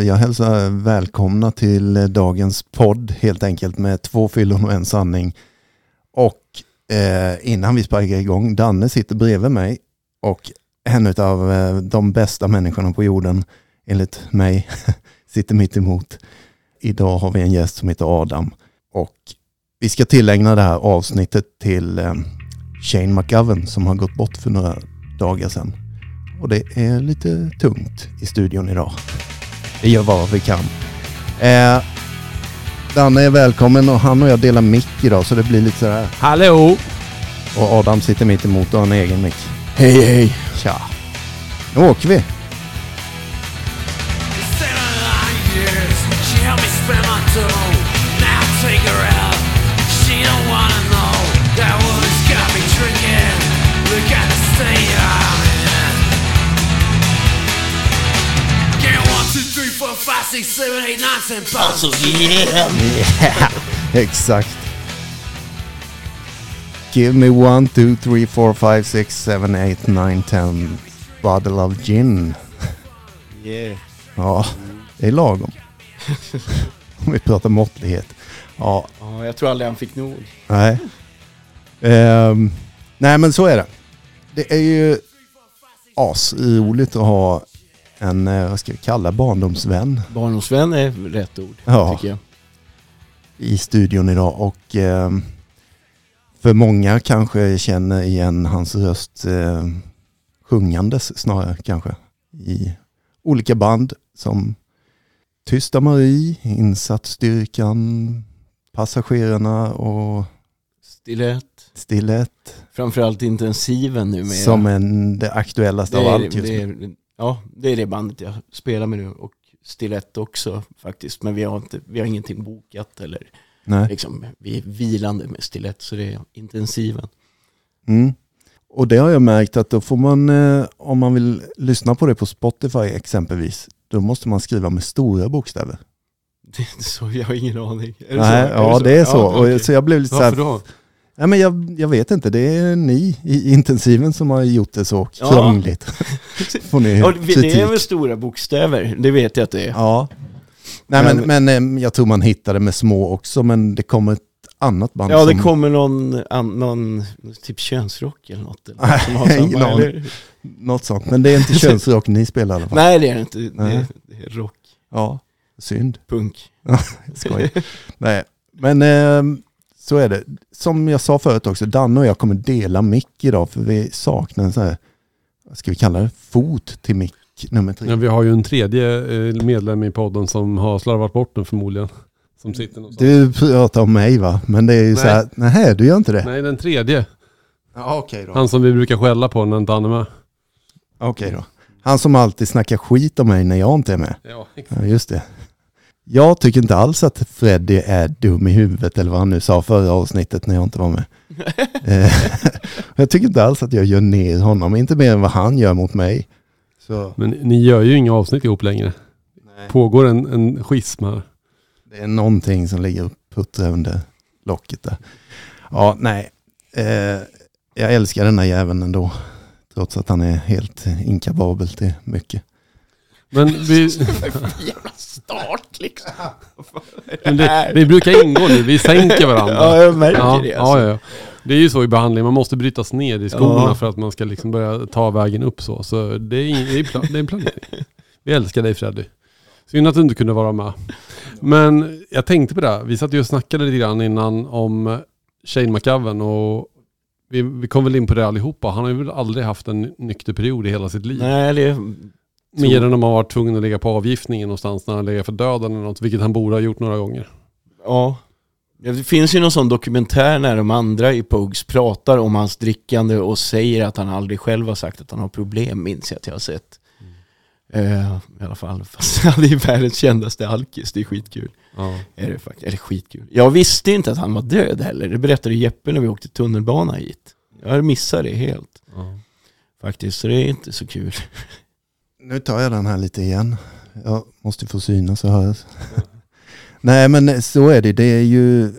Jag hälsar välkomna till dagens podd helt enkelt med 2 fyllon och en sanning. Och innan vi sparkar igång, Danne sitter bredvid mig och en av de bästa människorna på jorden enligt mig sitter mitt emot. Idag har vi en gäst som heter Adam och vi ska tillägna det här avsnittet till Shane McGowan som har gått bort för några dagar sedan. Och det är lite tungt i studion idag. Vi gör vad vi kan. Danne är välkommen och han och jag delar mick idag så det blir lite så här. Hallå! Och Adam sitter mitt emot och har en egen mick. Hej hej! Tja! Nu åker vi! Alltså, yeah. Exakt. Give me 1, 2, 3, 4, 5, 6, 7, 8, 9, 10 bottle of gin. Yeah. Ja, det är lagom. Om vi pratar måttlighet. Ja, jag tror aldrig han fick nog. Nej. Nej, men så är det. Det är ju asroligt att ha en, vad ska vi kalla, barndomsvän. Barndomsvän är rätt ord, tycker jag. I studion idag. Och för många kanske känner igen hans röst sjungandes snarare kanske. I olika band som Tysta Marie, Insatsstyrkan, Passagerarna och Stilett. Framförallt Intensiven nu med. Som det aktuellaste av allt just nu. Det är det bandet jag spelar med nu och Stilett också faktiskt. Men vi har ingenting bokat eller liksom, vi är vilande med Stilett så det är Intensiven. Mm. Och det har jag märkt att då får man, om man vill lyssna på det på Spotify exempelvis, då måste man skriva med stora bokstäver. Det är så, jag har ingen aning. Det är så. Ja, okay. Så jag blev lite så här. Nej, men jag vet inte, det är ni i Intensiven som har gjort det så krångligt. Får ni det är väl stora bokstäver, det vet jag att det är. Ja. Nej, men jag tror man hittar det med små också, men det kommer ett annat band. Ja, det kommer någon typ könsrock eller något. Något sånt, men det är inte könsrock ni spelar i alla fall. Nej, det är inte. Det är rock. Ja, synd. Punk. Skoj. Nej, men så är det. Som jag sa förut också, Danne och jag kommer dela mick idag för vi saknar en så här, vad ska vi kalla det, fot till mick nummer 3. Ja, vi har ju en tredje medlem i podden som har slarvat bort den förmodligen. Som sitter du pratar om mig va? Men det är ju så här, nej du gör inte det. Nej, den tredje. Ja, okej då. Han som vi brukar skälla på när inte han är med. Okej då. Han som alltid snackar skit om mig när jag inte är med. Ja, exakt. Ja, just det. Jag tycker inte alls att Freddy är dum i huvudet eller vad han nu sa förra avsnittet när jag inte var med. Jag tycker inte alls att jag gör ner honom, inte mer än vad han gör mot mig. Så. Men ni gör ju inga avsnitt ihop längre. Nej. Pågår en schism här. Det är någonting som ligger och puttrar under locket där. Ja, nej. Jag älskar den här jäveln ändå. Trots att han är helt inkapabel till mycket. Men vi... jävla start liksom. Men det brukar ingå nu. Vi sänker varandra. Ja, jag märker det. Alltså. Ja. Det är ju så i behandling. Man måste brytas ner i skolorna för att man ska liksom börja ta vägen upp så. Så det är en planering. Vi älskar dig, Freddy. Synd att du inte kunde vara med. Men jag tänkte på det. Vi satt ju och snackade lite grann innan om Shane McGowan och vi kom väl in på det allihopa. Han har ju väl aldrig haft en nykter period i hela sitt liv. Nej, det är... Mer än om han var tvungen att lägga på avgiftningen någonstans när han lägger för döden eller något, vilket han borde ha gjort några gånger. Ja. Det finns ju någon sån dokumentär när de andra i Pogues pratar om hans drickande och säger att han aldrig själv har sagt att han har problem, minns jag att jag har sett. I alla fall, fast han är världens kändaste alkis, det är skitkul. Ja. Är det skitkul. Jag visste inte att han var död heller, det berättade Jeppe när vi åkte tunnelbana hit. Jag missade det helt. Ja. faktiskt, så det är inte så kul. Nu tar jag den här lite igen. Jag måste få synas och höras. Nej, men så är det. Det är ju...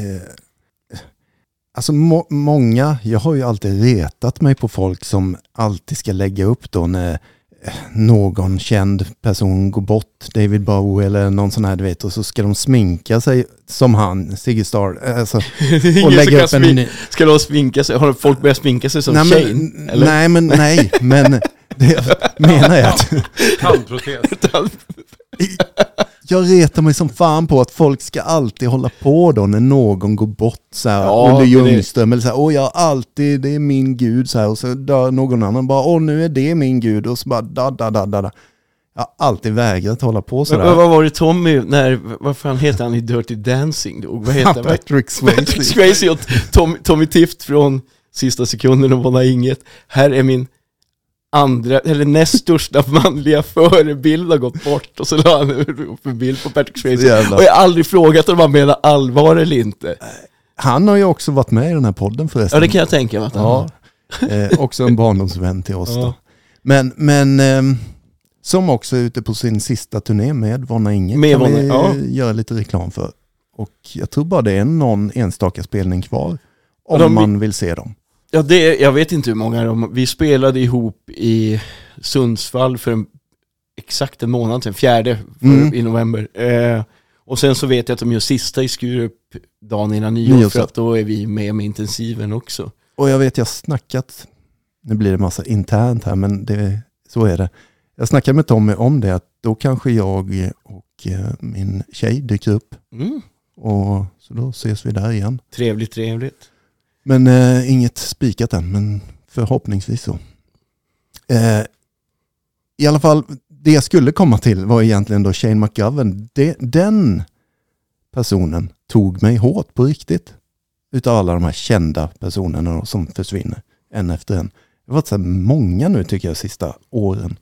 alltså många... Jag har ju alltid retat mig på folk som alltid ska lägga upp då när någon känd person går bort, David Bowie eller någon sån här, du vet, och så ska de sminka sig som han, Ziggy Star, alltså, och lägga upp en... Ska de sminka sig? Har folk börjat sminka sig som Shane? Nej, men det menar jag att... Tandprotes. Jag retar mig som fan på att folk ska alltid hålla på då när någon går bort så här, Olle Ljungström eller så här, jag alltid, det är min gud så här, och så dör någon annan bara, nu är det min gud, och så bara da. Jag har alltid vägrat hålla på så där. Vad var det Tommy, vad fan heter han i Dirty Dancing då? Vad heter Patrick Swayze. Patrick Swayze och Tommy Tift från Sista sekunden och Våna inget. Här är min näst största manliga förebild har gått bort, och så la han upp en bild på Patrick Swayze. Och jag har aldrig frågat om han menar allvar eller inte. Han har ju också varit med i den här podden förresten. Ja, det kan jag tänka mig att han också en barndomsvän till oss då. Men som också är ute på sin sista turné med Våna inget, kan vi göra lite reklam för. Och jag tror bara det är någon enstaka spelning kvar om man vill se dem. Ja, jag vet inte hur många vi spelade ihop i Sundsvall för exakt en månad sedan, 4 i november. Och sen så vet jag att de gör sista i Skurup dagen innan nyår, för att då är vi med intensiven också. Och jag vet, jag snackat, nu blir det massa internt här, men så är det. Jag snackade med Tommy om det, att då kanske jag och min tjej dyker upp. Och så då ses vi där igen. Trevligt. Men inget spikat än, men förhoppningsvis så. I alla fall, det jag skulle komma till var egentligen då Shane McGowan. Den personen tog mig hårt på riktigt. Utav alla de här kända personerna som försvinner en efter en. Det har varit så många nu tycker jag sista åren.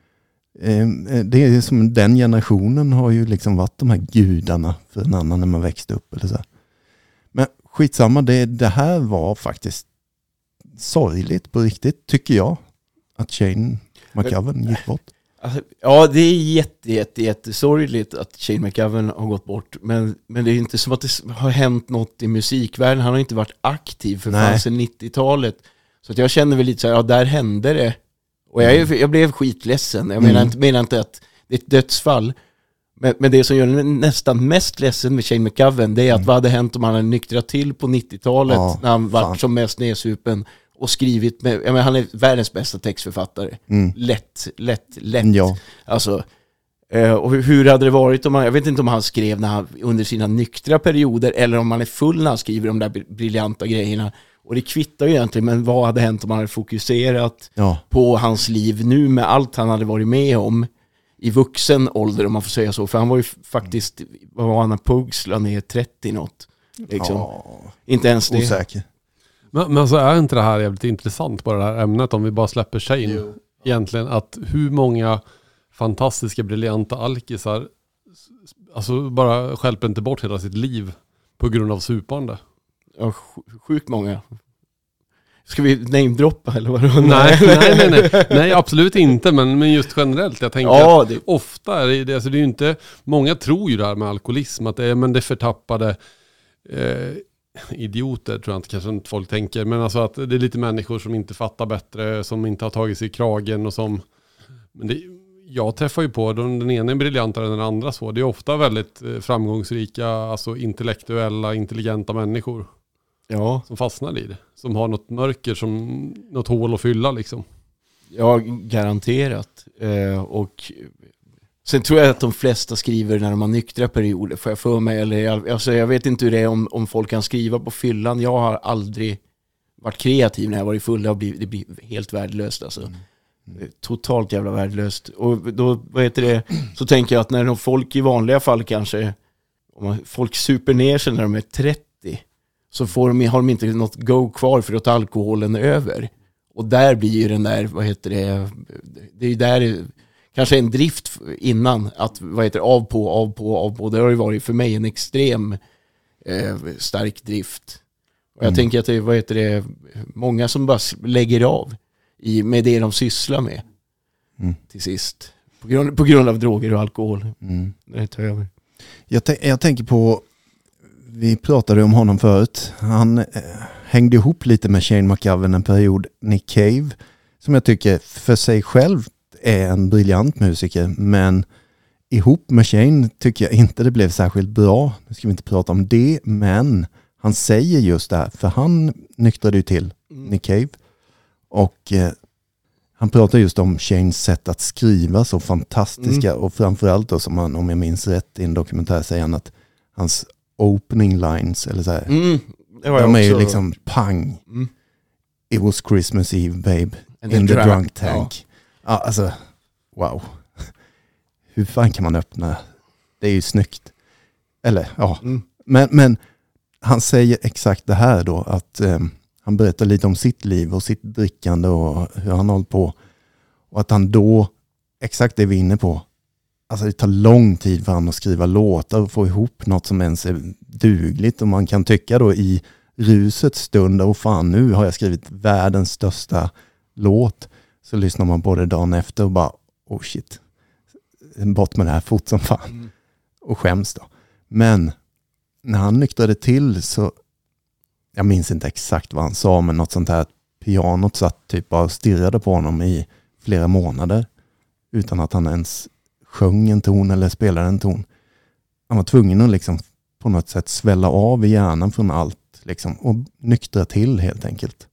Det är som den generationen har ju liksom varit de här gudarna för en annan när man växte upp eller så. Men skitsamma, det här var faktiskt sorgligt på riktigt, tycker jag, att Shane McGowan gick bort. Ja, det är jättesorgligt att Shane McGowan har gått bort, men det är inte som att det har hänt något i musikvärlden. Han har inte varit aktiv för sedan 90-talet. Så att jag känner väl lite så här, där hände det. Och jag blev skitledsen. Jag menar inte att det är ett dödsfall. Men det som gör det nästan mest ledsen med Shane McGowan, det är att vad hade hänt om han hade nyktrat till på 90-talet när han var som mest nedsupen och skrivit med, han är världens bästa textförfattare. Lätt. Ja. Alltså, och hur hade det varit om jag vet inte om han skrev under sina nyktra perioder eller om han är full när han skriver de där briljanta grejerna. Och det kvittar ju egentligen, men vad hade hänt om han hade fokuserat på hans liv nu med allt han hade varit med om i vuxen ålder, om man får säga så. För han var ju faktiskt, vad var han när Pugs la ner 30 något. Liksom. Inte ens det. Osäker. Men alltså är inte det här jävligt intressant på det här ämnet, om vi bara släpper Shane egentligen, att hur många fantastiska, briljanta alkisar alltså bara stjälper inte bort hela sitt liv på grund av supande. Ja, sjukt många. Ska vi namedroppa eller vad? Nej, absolut inte, men just generellt, jag tänker att ofta är det, alltså det är ju inte, många tror ju det här med alkoholism att det är förtappade idioter, tror jag inte, kanske inte folk tänker, men alltså att det är lite människor som inte fattar bättre, som inte har tagit sig i kragen och som, men jag träffar ju på den ena är briljantare än den andra, så det är ofta väldigt framgångsrika, alltså intellektuella, intelligenta människor som fastnar i det, som har något mörker, som något hål att fylla liksom. Ja, garanterat. Och sen tror jag att de flesta skriver när de har nyktra perioder, får jag för mig, eller alltså jag vet inte hur det är om folk kan skriva på fyllan. Jag har aldrig varit kreativ när jag varit full, det blir helt värdelöst alltså. Totalt jävla värdelöst. Och då, så tänker jag att när folk i vanliga fall kanske, om folk super ner sig när de är 30, så har de inte något go kvar för att alkoholen är över. Och där blir ju den där, det är ju där kanske en drift innan, att av på. Det har ju varit för mig en extrem stark drift. Och jag tänker att det är många som bara lägger av med det de sysslar med till sist. På grund av droger och alkohol. Det tar över. Jag tänker på, vi pratade om honom förut. Han hängde ihop lite med Shane McGowan en period, Nick Cave, som jag tycker för sig själv är en briljant musiker, men ihop med Shane tycker jag inte det blev särskilt bra. Nu ska vi inte prata om det, men han säger just det här, för han nyktrade ju till Nick Cave. Och han pratar just om Shanes sätt att skriva så fantastiska och framförallt då, som han, om jag minns rätt i en dokumentär, säger han att hans opening lines eller så här, de är ju liksom pang. It was Christmas Eve, babe, in the drunk tank. Ja, alltså, wow. Hur fan kan man öppna? Det är ju snyggt. Eller, ja. Men han säger exakt det här då, att han berättar lite om sitt liv och sitt drickande och hur han håller på. Och att han då, exakt det vi är inne på, alltså det tar lång tid för han att skriva låtar och få ihop något som ens är dugligt. Och man kan tycka då i rusets stund, och fan, nu har jag skrivit världens största låt. Så lyssnar man på det dagen efter och bara, oh shit, bort med det här fort som fan. Och skäms då. Men när han nyktrade till så, jag minns inte exakt vad han sa, men något sånt här, pianot satt typ bara och stirrade på honom i flera månader utan att han ens sjöng en ton eller spelade en ton. Han var tvungen att liksom på något sätt svälla av i hjärnan från allt liksom, och nyktra till helt enkelt.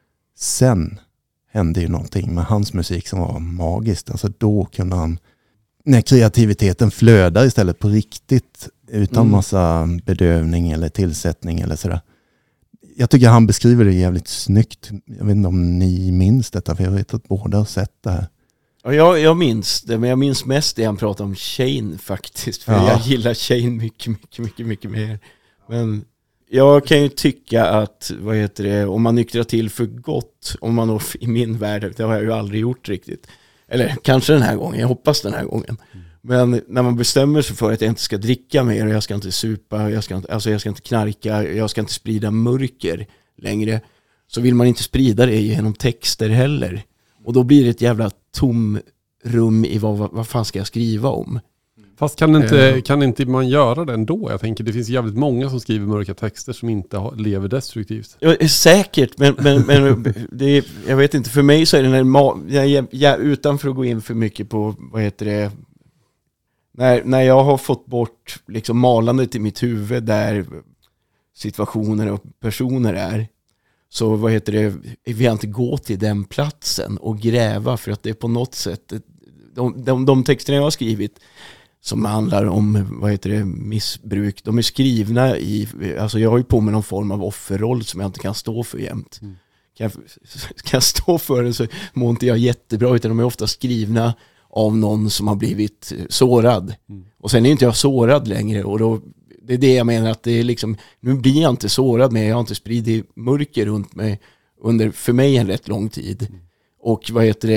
Sen hände ju någonting med hans musik som var magiskt. Alltså då kunde han, när kreativiteten flödar istället på riktigt utan massa bedövning eller tillsättning eller sådär. Jag tycker han beskriver det jävligt snyggt. Jag vet inte om ni minns detta, för jag vet att båda har sett det här. Ja, jag minns det, men jag minns mest det han pratade om Shane faktiskt. För jag gillar Shane mycket mer. Men jag kan ju tycka att, om man nyktrar till för gott, om man i min värld, det har jag ju aldrig gjort riktigt. Eller kanske den här gången, jag hoppas den här gången. Men när man bestämmer sig för att jag inte ska dricka mer och jag ska inte supa, jag ska inte knarka, jag ska inte sprida mörker längre, så vill man inte sprida det genom texter heller. Och då blir det ett jävla tom rum i vad fan ska jag skriva om. Fast kan inte man göra det ändå? Jag tänker, det finns jävligt många som skriver mörka texter som inte lever destruktivt. Ja, säkert, men det, jag vet inte, för mig så är det jag utanför att gå in för mycket på, när jag har fått bort liksom malandet i mitt huvud där situationer och personer är, så vill jag inte gå till den platsen och gräva, för att det är på något sätt de texterna jag har skrivit som handlar om missbruk, de är skrivna i, alltså jag har ju på mig någon form av offerroll som jag inte kan stå för jämt. Kan jag stå för det så mår inte jag jättebra, utan de är ofta skrivna av någon som har blivit sårad. Och sen är inte jag sårad längre, och då, det är det jag menar, att det är liksom, nu blir jag inte sårad, men jag har inte spridit mörker runt mig under, för mig, en rätt lång tid. Och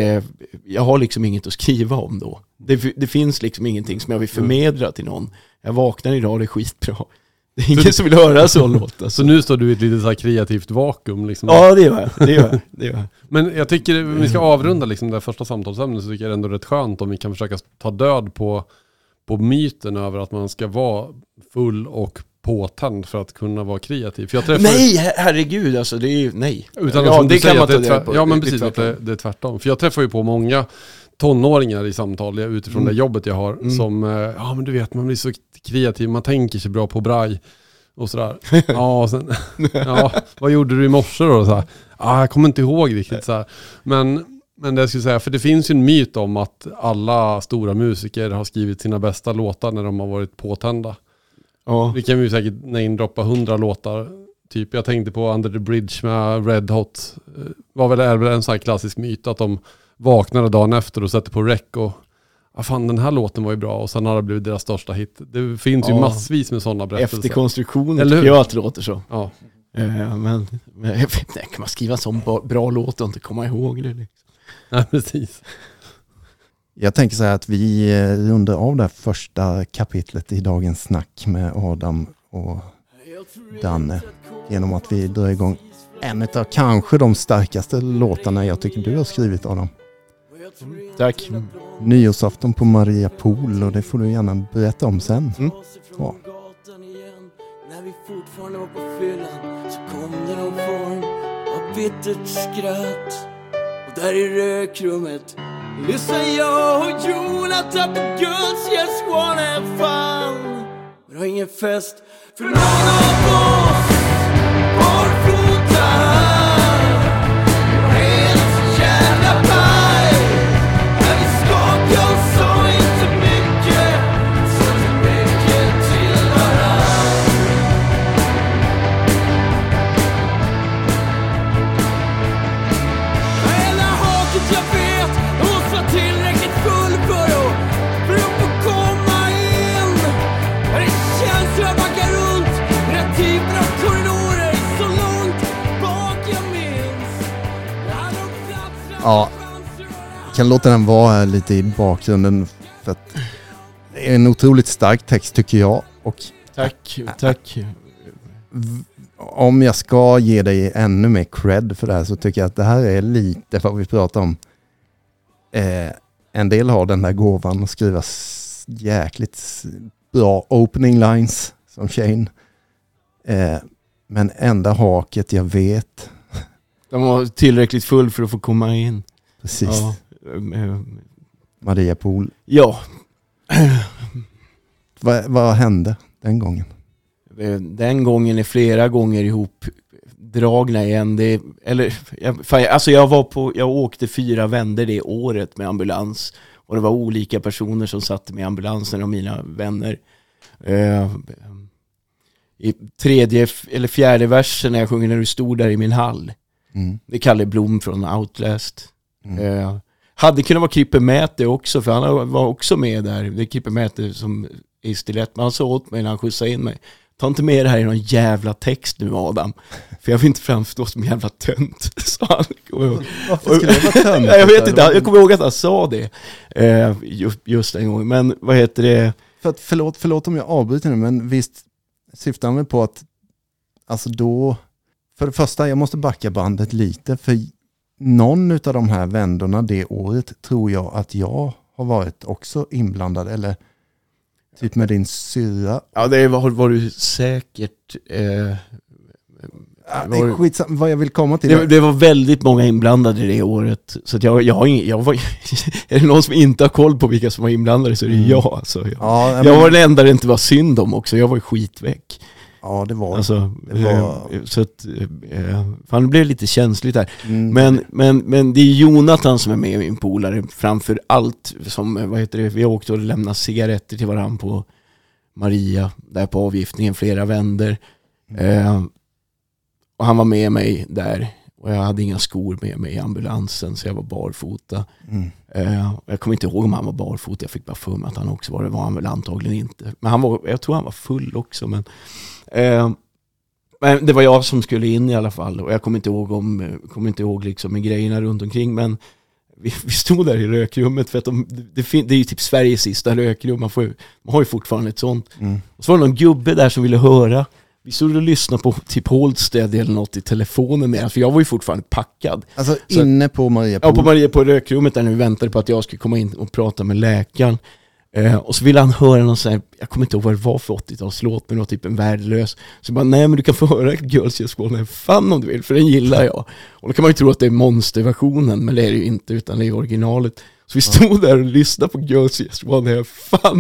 jag har liksom inget att skriva om då. Det finns liksom ingenting som jag vill förmedla till någon. Jag vaknar idag, det är skitbra. Det är ingen som vill höra så låt. Alltså. Så nu står du i ett litet så här kreativt vakuum liksom. Ja, det gör jag. Men jag tycker vi ska avrunda liksom det första samtalsämnet, så tycker jag det är ändå rätt skönt om vi kan försöka ta död på myten över att man ska vara full och påtänd för att kunna vara kreativ. För jag träffar... Nej, herregud, alltså det är ju, nej. Utan det kan man ta det på. Ja, men precis, att det är tvärtom. För jag träffar ju på många tonåringar i samtal utifrån det jobbet jag har som, ja men du vet, man blir så kreativ, man tänker sig bra på braj och sådär. Ja, sen, vad gjorde du i morse då? Så här, jag kommer inte ihåg riktigt så här. Men det jag skulle säga, för det finns ju en myt om att alla stora musiker har skrivit sina bästa låtar när de har varit påtända. Ja. Vi kan ju säkert namedroppa 100 låtar. Typ, jag tänkte på Under the Bridge med Red Hot. Är väl en sån här klassisk myt att de vaknade dagen efter och sätter på rec och fan, den här låten var ju bra, och sen har det blivit deras största hit. Det finns ju massvis med sådana berättelser. Efterkonstruktioner tycker jag att det låter så. Ja. Men kan man skriva en sån bra låt och inte komma ihåg det liksom? Nej, precis. Jag tänker så här att vi rundar av det första kapitlet i dagens snack med Adam och Danne genom att vi drar igång en av kanske de starkaste låtarna jag tycker du har skrivit, Adam. Tack. Nyårsafton på Maria Pool, och det får du gärna berätta om sen. Ja. När vi fortfarande var på fyllan så kom det någon form av bittert skratt. Och där i rökrummet Lyssnar jag och Jonathan på Girls Just Wanna Have Fun. Men det var ingen fest för någon av oss. Barfota, helt jävla paj. När vi skakade och sa inte mycket, så mycket till varann. Hela haket jag vet, hon var tillräckligt full för att komma in. Men det känns som jag backar runt i den typen av korridorer så långt bak jag minns. Jag hade en plats där Ja, kan låta den vara här lite i bakgrunden för att det är en otroligt stark text tycker jag. Och Tack. om jag ska ge dig ännu mer cred för det här så tycker jag att det här är lite vad vi pratar om. En del har den där gåvan att skriva jäkligt bra opening lines som Shane. Men enda haket jag vet. De var tillräckligt full för att få komma in. Precis. Ja. Maria Pool. Ja. Vad hände den gången? Den gången är flera gånger ihop dragna igen. Jag åkte 4 vändor det året med ambulans. Och det var olika personer som satt med ambulansen och mina vänner. I 3:e eller 4:e versen när jag sjunger När du stod där i min hall. Det är Kalle Blom från Outlast. Hade kunnat vara Krippe Mäte också, för han var också med där. Det är Krippe Mäte som är stilett. Men han sa åt mig när han skjutsade in mig: ta inte med det här i någon jävla text nu, Adam. För jag vill inte framstå som en jävla tönt. Så han, Varför skulle det vara tönt? jag vet inte, jag kommer ihåg att han sa det just en gång. Men vad heter det? För att, förlåt om jag avbryter nu, men visst syftar han på att alltså då, för det första, jag måste backa bandet lite, för någon av de här vändorna det året tror jag att jag har varit också inblandad, eller typ med din syrra. Ja, det var du säkert. Det är skitsamma, vad jag vill komma till. Det var väldigt många inblandade det året. Så att jag var är det någon som inte har koll på vilka som var inblandade så är det jag. Alltså, jag var den enda det inte var synd om också. Jag var skitväck. Ja, det var. Alltså, så att fan, det blev lite känsligt där. Men det är Jonathan som är med, min polare, framför allt som, vad heter det, vi åkte och lämnade cigaretter till varandra på Maria där på avgiftningen, flera vänder. Och han var med mig där och jag hade inga skor med mig i ambulansen så jag var barfota. Jag kommer inte ihåg om han var barfota, jag fick bara för mig att han också var det, var han väl antagligen inte. Men jag tror han var full också, men det var jag som skulle in i alla fall och jag kommer inte ihåg liksom med grejerna runt omkring, men vi stod där i rökrummet för att det är ju typ Sveriges sista rökrum, man har ju fortfarande ett sånt. Och så var det någon gubbe där som ville höra. Vi stod och lyssnade på typ Holstead eller något i telefonen med, för jag var ju fortfarande packad. Alltså så, inne på Maria Pool? Ja, på Maria på rökrummet där när vi väntade på att jag skulle komma in och prata med läkaren. Och så ville han höra någon sån här, jag kommer inte ihåg vad det var för 80-talslåt, men något typ en värdelös. Så bara, nej men du kan få höra Girls Just Wanna Have Fun om du vill, för den gillar jag. Och då kan man ju tro att det är monsterversionen, men det är det ju inte, utan det är originalet. Så vi stod där och lyssnade på Girls Just Wanna Have Fun.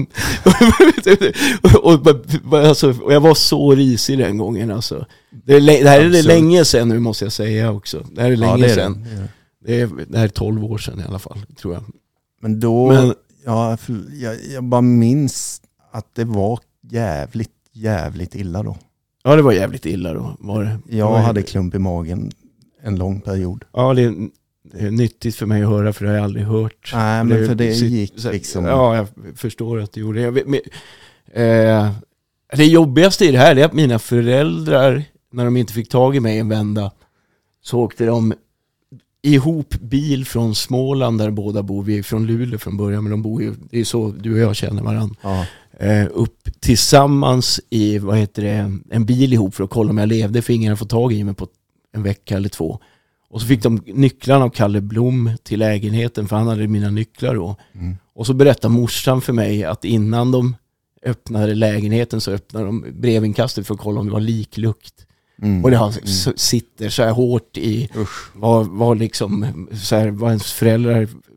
och jag var så risig den gången. Alltså. Det här är länge sedan nu, måste jag säga också. Det här är länge sedan. Det här är 12 år sedan i alla fall, tror jag. Men då, jag bara minns att det var jävligt illa då. Ja, det var jävligt illa då. Jag hade klump i magen en lång period. Ja, det är nyttigt för mig att höra, för det har jag aldrig hört. Nej, men för det gick liksom. Ja, jag förstår att det gjorde det. Det jobbigaste i det här är att mina föräldrar, när de inte fick tag i mig en vända, så åkte de ihop bil från Småland, där båda bor. Vi är från Luleå från början, men de bor ju, det är så du och jag känner varandra. Ja. Upp tillsammans i, en bil ihop för att kolla om jag levde, för ingen hade fått tag i mig på en vecka eller 2. Och så fick de nycklarna av Kalle Blom till lägenheten, för han hade mina nycklar då. Och så berättade morsan för mig att innan de öppnade lägenheten så öppnade de brevinkastet för att kolla om det var liklukt. Och det sitter så här hårt i vad liksom så här, vad ens föräldrar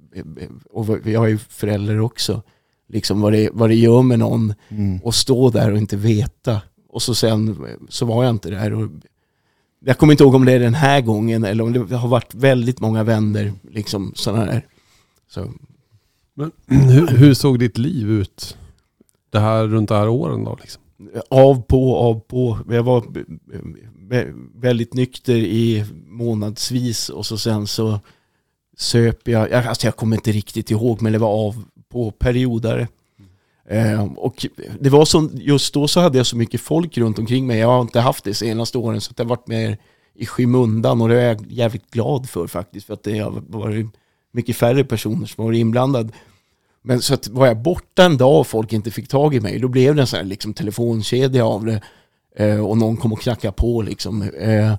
och jag är ju förälder också, liksom vad det gör med någon att stå där och inte veta. Och så sen så var jag inte där. Och jag kommer inte ihåg om det är den här gången eller om det har varit väldigt många vänner, liksom sådana där. Så. Men hur såg ditt liv ut runt det här åren då liksom? Av på. Jag var väldigt nykter i månadsvis och så sen så söp jag kommer inte riktigt ihåg, men det var av på perioder. Och det var så, just då så hade jag så mycket folk runt omkring mig. Jag har inte haft det senaste åren, så det har varit mer i skymundan, och det är jag jävligt glad för faktiskt, för att det har varit mycket färre personer som var inblandad. Men så att var jag borta en dag och folk inte fick tag i mig, då blev det en sån här liksom telefonkedja av det, och någon kom och knackade på liksom.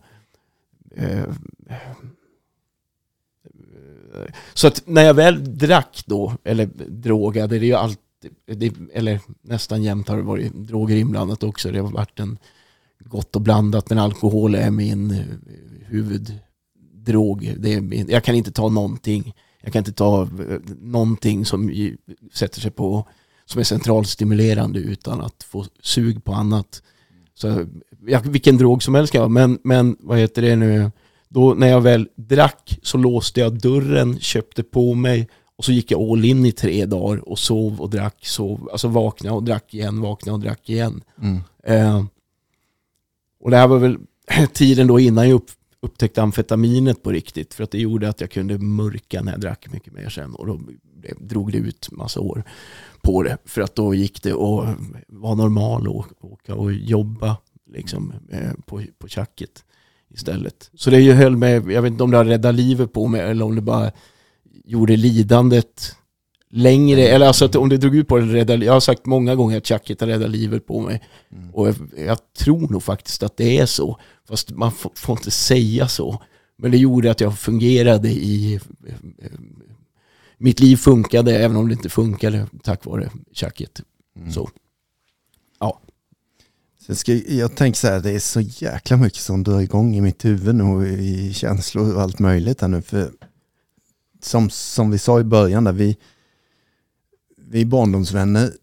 Så att när jag väl drack då, eller drogade, det är ju alltid, eller nästan jämt har det varit droger inblandat också. Det har varit gott och blandat, men alkohol är min huvuddrog. Jag kan inte ta någonting. Jag kan inte ta någonting som sätter sig på, som är centralstimulerande, utan att få sug på annat. Så vilken drog som helst kan vara. Men vad heter det nu? Då när jag väl drack så låste jag dörren, köpte på mig, och så gick jag all in i 3 dagar och sov och drack, alltså vaknade och drack igen, vaknade och drack igen. Och det här var väl tiden då innan jag upptäckte amfetaminet på riktigt, för att det gjorde att jag kunde mörka när jag drack mycket mer sen, och då drog det ut massa år på det, för att då gick det och var normal och åka och jobba liksom på tjacket istället. Så det höll med, jag vet inte om det har räddat livet på mig eller om det bara gjorde lidandet längre, eller alltså att om det drog ut på det jag har sagt många gånger att tjacket har räddat livet på mig, och jag tror nog faktiskt att det är så, fast man får inte säga så, men det gjorde att jag fungerade mitt liv funkade, även om det inte funkade tack vare tjacket. Så ja. Jag tänker så här, det är så jäkla mycket som drar igång i mitt huvud nu, och i känslor och allt möjligt här nu, för som vi sa i början där, vi är barndomsvänner,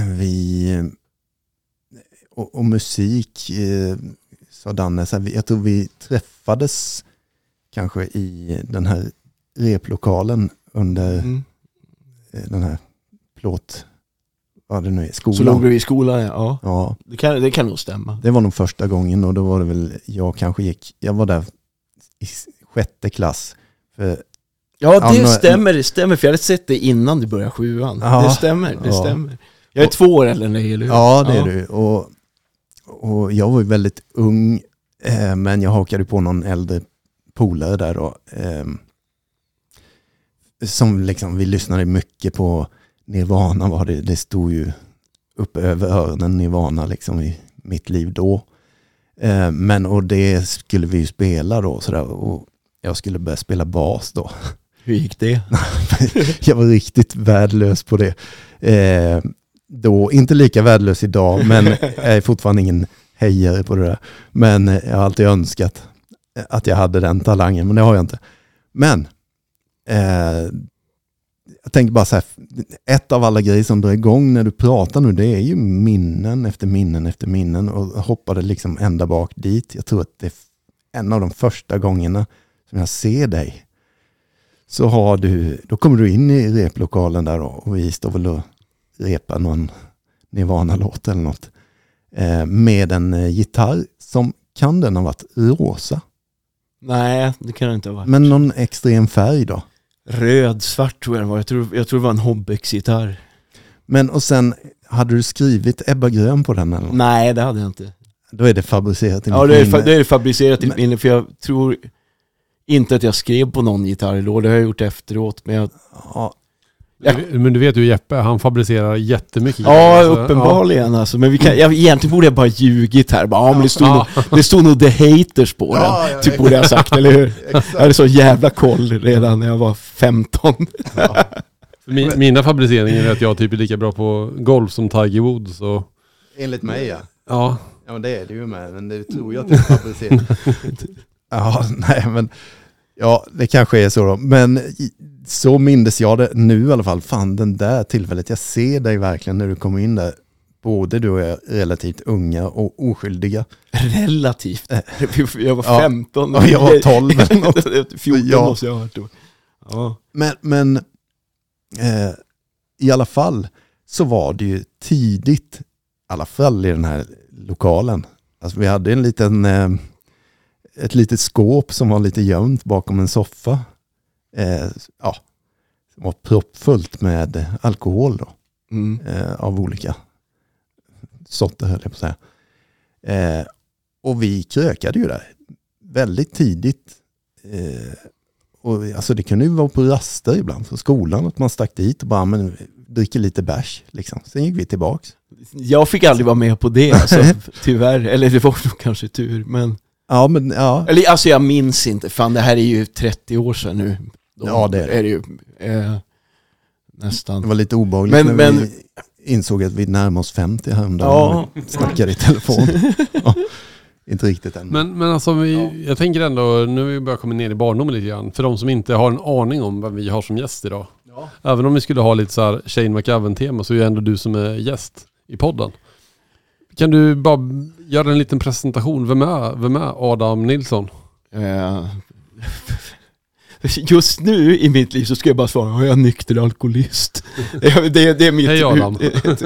och musik, sa Danne, så här, jag tror vi träffades kanske i den här replokalen under den här vad det nu är, skolan. Så låg du i skolan, ja. Ja. Det kan nog stämma. Det var nog första gången, och då var det väl, jag var där i 6:e klass. Ja, det stämmer, för jag hade sett det innan du började 7:an. Ja, det stämmer. Jag är 2 år eller nej, eller hur? Ja, det är du. Och jag var ju väldigt ung, men jag hakade på någon äldre polare där då. Som liksom, vi lyssnade mycket på Nirvana, var det stod ju uppe över öronen, Nirvana liksom i mitt liv då. Och det skulle vi ju spela då sådär, och jag skulle börja spela bas då. Hur gick det? Jag var riktigt värdelös på det. Då, inte lika värdelös idag, men jag är fortfarande ingen hejare på det där. Men jag har alltid önskat att jag hade den talangen, men det har jag inte. Men jag tänker bara så här, ett av alla grejer som drar igång när du pratar nu, det är ju minnen efter minnen efter minnen, och hoppade liksom ända bak dit. Jag tror att det är en av de första gångerna som jag ser dig, så då kommer du in i replokalen där, och vi står väl och repar någon Nirvana-låt eller något, med en gitarr som kan den ha varit rosa? Nej, det kan det inte ha varit. Men någon extrem färg då? Röd, svart tror jag det var. Jag tror det var en Hobbex-gitarr. Men och sen, hade du skrivit Ebba Grön på den eller? Nej, det hade jag inte. Då är det fabricerat i mitt minne. Det är fabricerat i mitt minne, för jag tror inte att jag skrev på någon gitarr då. Det har jag gjort efteråt. Men men du vet ju Jeppe, han fabricerar jättemycket. Ja, uppenbarligen. Ja. Alltså. Men egentligen borde jag bara ljugit här. Men det stod nog The Haters på den. Typ borde jag sagt, eller hur? Jag hade så jävla koll redan när jag var 15. Ja. Mina fabriceringar är att jag typ är lika bra på golf som Tiger Woods. Och... Enligt mig, ja. Ja. Ja, men det är det ju med. Men det tror jag att det är fabricerat. Ja, nej, men Ja, det kanske är så då. Men så mindes jag det nu i alla fall. Fan, den där tillfället. Jag ser dig verkligen när du kommer in där. Både du är relativt unga och oskyldiga. Relativt. Jag var 15. Ja, jag var 12 eller något. 14 Ja. måste jag ha varit då. Ja. Men i alla fall så var det ju tidigt, i alla fall i den här lokalen. Alltså vi hade en liten, ett litet skåp som var lite gömt bakom en soffa. Som var proppfullt med alkohol då. Av olika sorter höll jag på att säga. Och vi krökade ju där väldigt tidigt. Och alltså det kunde ju vara på raster ibland för skolan att man stack dit och bara dricker lite bärs liksom. Sen gick vi tillbaks. Jag fick aldrig vara med på det alltså, tyvärr. Eller det var nog kanske tur, men... Ja. Eller alltså jag minns inte. Fan, det här är ju 30 år sedan nu. Då Ja, det är det. ju nästan. Det var lite obehagligt när vi insåg att vi närmade oss 50 häromdagen. Ja. Snackade i telefon. Ja, inte riktigt än. Men alltså jag tänker ändå, nu har vi börjat komma ner i barndomen lite grann. För de som inte har en aning om vad vi har som gäst idag. Ja. Även om vi skulle ha lite så här Shane McGavin-tema så är det ändå du som är gäst i podden. Kan du bara göra en liten presentation? Vem är Adam Nilsson? Just nu i mitt liv så ska jag bara svara, jag är nykter alkoholist. Det är mitt... Hej Adam.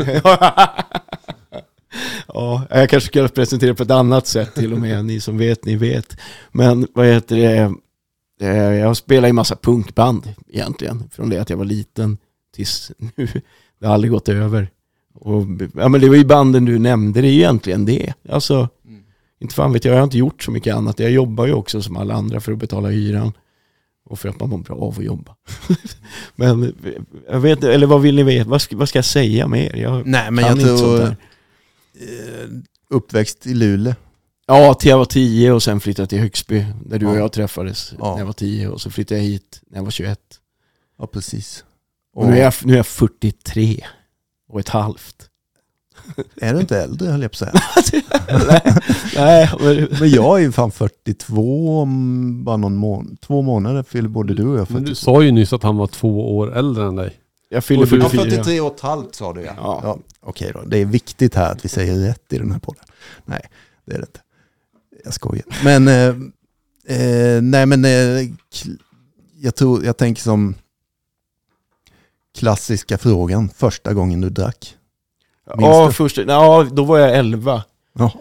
Ja, jag kanske ska presentera på ett annat sätt till och med. Ni som vet, ni vet. Men vad heter det? Jag spelar i massa punkband egentligen. Från det att jag var liten tills nu. Det har aldrig gått över. Och, ja, men det var ju banden du nämnde, det är egentligen det. Alltså, inte fan vet jag har inte gjort så mycket annat. Jag jobbar ju också som alla andra för att betala hyran. Och för att man mår bra av att jobba. Men jag vet, eller vad vill ni veta? Vad ska jag säga mer? Jag tror uppväxt i Luleå. Ja, till jag var 10 och sen flyttade till Högsby där du och jag träffades Ja. när jag var 10 och så flyttade jag hit när jag var 21. Ja, precis. Och nu är jag 43 och ett halvt. Är du inte äldre höll jag på att säga. Nej, Men jag är ju fan 42 om bara 2 månader fyller både du och jag 42. Men du sa ju nyss att han var 2 år äldre än dig. jag fyller 44. 43 och ett halvt sa du ja. Okej då, det är viktigt här att vi säger rätt i den här podden. Nej, det är det inte. Jag skojar. Men jag tänker som klassiska frågan, första gången du drack. Då var jag 11. Ja.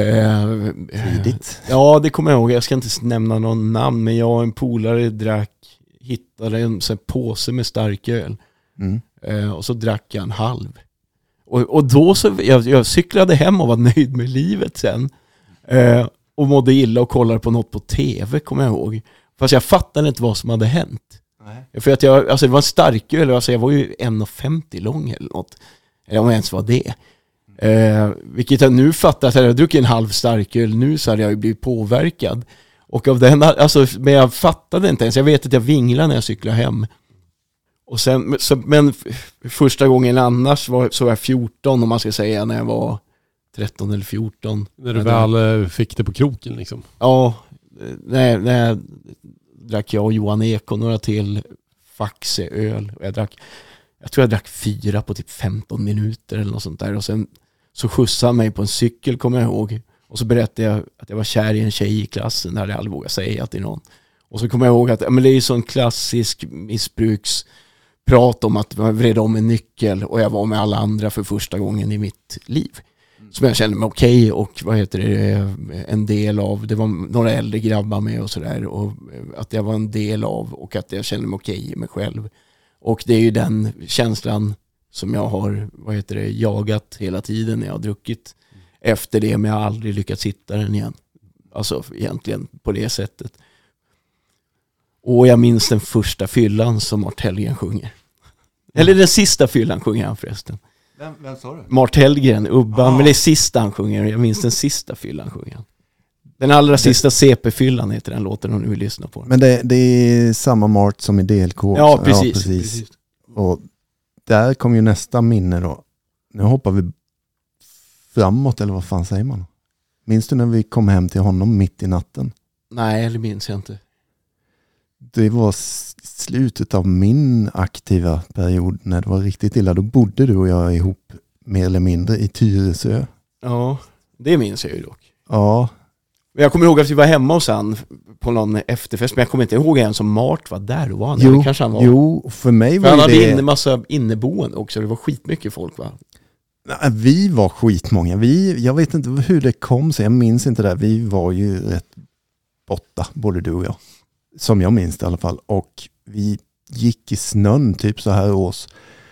Tidigt. Ja, det kommer jag ihåg. Jag ska inte nämna någon namn, men jag och en polare hittade en påse med starköl. Och så drack jag en halv. Och då så, jag cyklade hem och var nöjd med livet sen. Och mådde illa och kollade på något på tv, kommer jag ihåg. Fast jag fattade inte vad som hade hänt. Nej. För att det var en starköl, alltså jag var ju 1,50 lång eller något. Eller om jag ens var det. Vilket jag nu fattar, att jag druckit en halv starköl nu så hade jag ju blivit påverkad. Och av den, men jag fattade inte ens. Jag vet att jag vinglade när jag cyklade hem. Och sen, men första gången annars så var jag 14 om man ska säga, när jag var 13 eller 14. När du väl fick det på kroken liksom. Ja, när drack jag och Johan Ek och några till Faxeöl. Och jag tror jag drack 4 på typ 15 minuter eller något sånt där. Och sen så skjutsade han mig på en cykel, kommer jag ihåg. Och så berättade jag att jag var kär i en tjej i klassen. Det hade jag aldrig vågat säga till någon. Och så kommer jag ihåg att men det är ju sån klassisk missbruksprat om att man vred om en nyckel och jag var med alla andra för första gången i mitt liv. Som jag kände mig okej och en del av, det var några äldre grabbar med och sådär, och att jag var en del av och att jag kände mig okej i mig själv. Och det är ju den känslan som jag har jagat hela tiden när jag har druckit efter det, men jag har aldrig lyckats hitta den igen. Alltså egentligen på det sättet. Och jag minns den första fyllan som Mart Hellgren sjunger. Eller den sista fyllan sjunger han förresten. Vem sa du? Mart Hellgren, Ubban, men det är sista han sjunger. Jag minns den sista fyllan sjunger han. Den allra sista CP-fyllan heter den låten om ni vill lyssna på den. Men det är samma Mart som i DLK. Ja, precis. Och där kom ju nästa minne då. Nu hoppar vi framåt, eller vad fan säger man? Minns du när vi kom hem till honom mitt i natten? Nej, det minns jag inte. det var slutet av min aktiva period när det var riktigt illa. Då bodde du och jag ihop mer eller mindre i Tyresö. Ja, det minns jag ju dock. Ja. Jag kommer ihåg att vi var hemma hos han på någon efterfest, men jag kommer inte ihåg en som Mart var där. Då var han, Jo, kanske han var. jo, för mig var han det... hade en massa inneboende också, det var skitmycket folk, va? Nej, vi var skitmånga. Jag vet inte hur det kom sig, jag minns inte det. Vi var ju rätt borta, både du och jag. Som jag minns det i alla fall. Och vi gick i snön typ så här års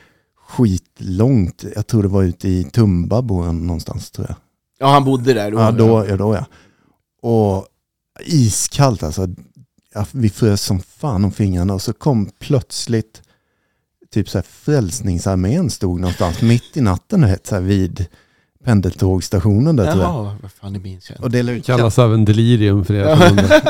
skitlångt. Jag tror det var ute i Tumba någonstans, tror jag. Ja, han bodde där då. Ja, då. Och iskallt alltså. Ja, vi frös som fan om fingrarna och så kom plötsligt typ så här Frälsningsarmén stod någonstans mitt i natten så här, vid pendeltågstationen där, tror jag. Ja, vad fan, det minns jag. Och det kallas även delirium för det.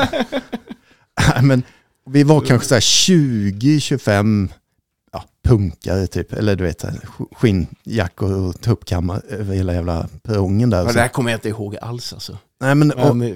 Men vi var kanske så här 20-25 punkare typ, eller du vet skinnjackor och tuppkammar över hela jävla perrongen där. Ja, det här kommer jag inte ihåg alls alltså. Nej, men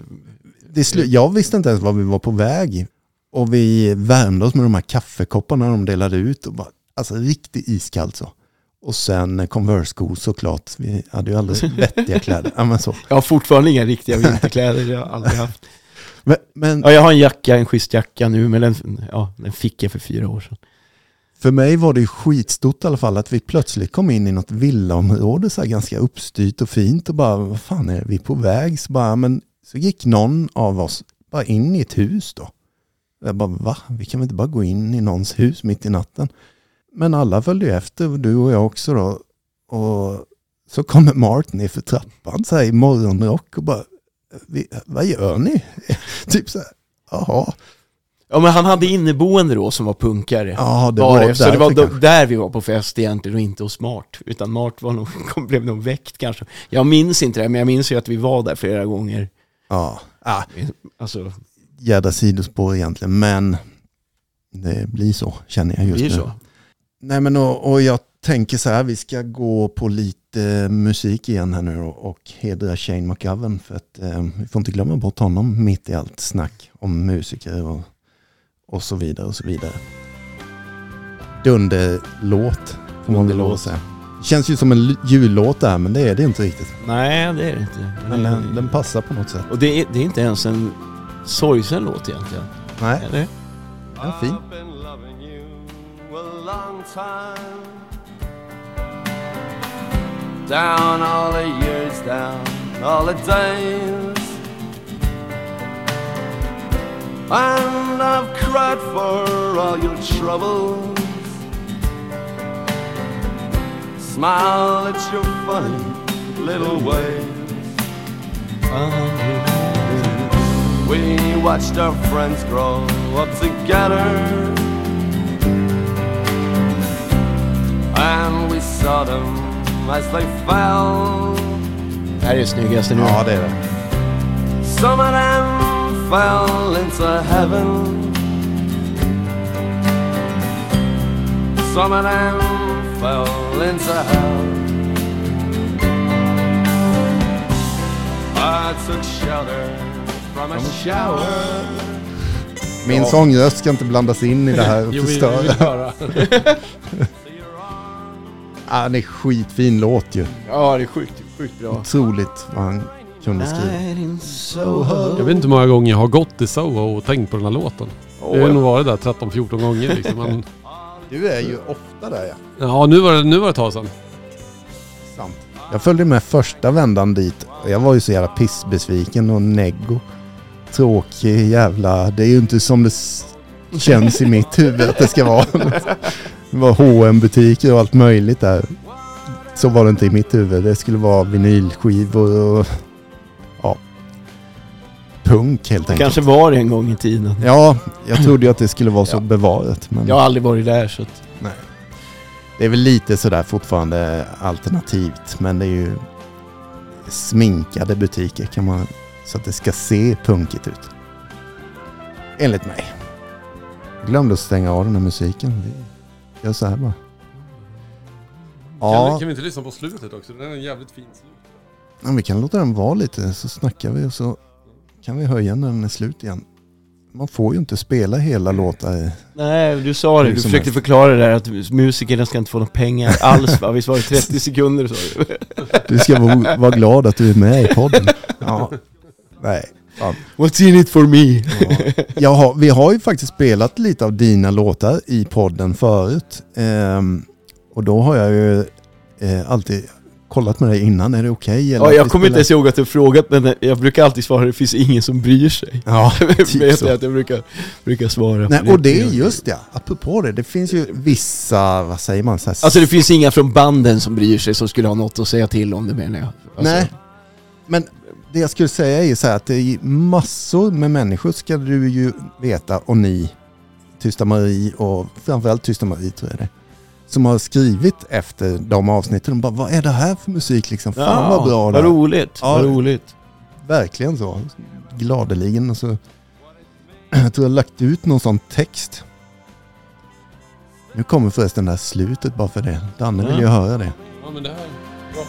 jag visste inte ens var vi var på väg. Och vi värmde oss med de här kaffekopparna de delade ut och bara, alltså riktigt iskallt så. Och sen Converse-skor såklart. Vi hade ju aldrig vettiga kläder. Ja, men så. Jag har fortfarande inga riktiga vinterkläder, jag har aldrig haft. Men ja, jag har en jacka, en schysst jacka nu, men den fick jag för 4 år sedan. För mig var det ju skitstort i alla fall att vi plötsligt kom in i något villaområde så här ganska uppstyrt och fint och bara, vad fan är vi på väg? Så gick någon av oss bara in i ett hus då. Jag bara, va? Vi kan väl inte bara gå in i någons hus mitt i natten? Men alla följde ju efter, du och jag också då. Och så kommer Martin ner för trappan så här i morgonrock och bara, vad gör ni? Typ så här, jaha. Ja, men han hade inneboende då som var punkare. Ja, det var så det var där vi var på fest egentligen och inte hos Mart. Utan Mart blev nog väckt kanske. Jag minns inte det, men jag minns ju att vi var där flera gånger. Ja, alltså jädra sidospår egentligen, men det blir så, känner jag just nu. Så. Nej, men och jag tänker så här, vi ska gå på lite musik igen här nu och hedra Shane McGowan för att vi får inte glömma bort honom mitt i allt snack om musiker och så vidare och så vidare. Dunderlåt får man väl lov att säga. Det känns ju som en jullåt där, men det är det inte riktigt. Nej, det är det inte. Men den passar på något sätt. Och det är inte ens en sorgsen låt egentligen. Nej, eller? den är fin. Down all the years, down all the days, and I've cried for all your troubles. Smile at your funny little ways. We watched our friends grow up together, and we saw them as they fell. Det här är snyggaste nu. Ja, det är det. Some of them fell into heaven, some of them fell into hell. I took shelter from a shower. Min sångröst ska inte blandas in i det här och förstöra. Det är skitfin låt ju. Ja, det är sjukt bra. Otroligt vad han kunde skriva. Jag vet inte hur många gånger jag har gått i Soho och tänkt på den här låten. Jag har nog varit där 13-14 gånger liksom. Men... Du är ju ofta där, ja. Ja, nu var det ett tag sedan. Sant. Jag följde med första vändan dit. Jag var ju så jävla pissbesviken och neggo. Tråkig jävla... Det är ju inte som det känns i mitt huvud att det ska vara. Det var H&M-butiker och allt möjligt där. Så var det inte i mitt huvud. Det skulle vara vinylskivor och... Ja. Punk helt enkelt. Kanske var det en gång i tiden. Ja, jag trodde ju att det skulle vara så bevarat. Men... Jag har aldrig varit där så att... Nej. Det är väl lite sådär fortfarande alternativt, men det är ju sminkade butiker kan man, så att det ska se punkigt ut. Enligt mig. Jag glömde att stänga av den här musiken. Vi gör så här bara. Ja. Kan vi inte lyssna på slutet också? Det är en jävligt fin slut. Ja, vi kan låta den vara lite, så snackar vi och så kan vi höja när den är slut igen. man får ju inte spela hela låtar. Nej, du sa det. Du försökte förklara det där att musikerna ska inte få några pengar alls. Va? Visst var det 30 sekunder så? Du ska vara glad att du är med i podden. Ja. Nej. Fan. What's in it for me? Ja. Vi har ju faktiskt spelat lite av dina låtar i podden förut. Och då har jag ju alltid kollat med dig innan. Är det okej? Ja, jag kommer inte ens ihåg att du frågat, men jag brukar alltid svara det finns ingen som bryr sig. Ja, typ så. Att jag brukar svara. Nej, och det är just det. Apropå det. Det finns ju vissa, vad säger man? Så här, alltså det finns inga från banden som bryr sig som skulle ha något att säga till om det, menar jag. Alltså. Nej, men det jag skulle säga är så här att det är massor med människor ska du ju veta, och ni, Tysta Marie och framförallt Tysta Marie tror jag det, som har skrivit efter de avsnitten. De bara, vad är det här för musik liksom? Fan vad bra det är. Vad roligt, ja, vad roligt. Verkligen så. Gladeligen. Och så, jag tror jag har lagt ut någon sån text. Nu kommer förresten det här slutet bara för det. Danne vill ju höra det. Ja, men det här är bra.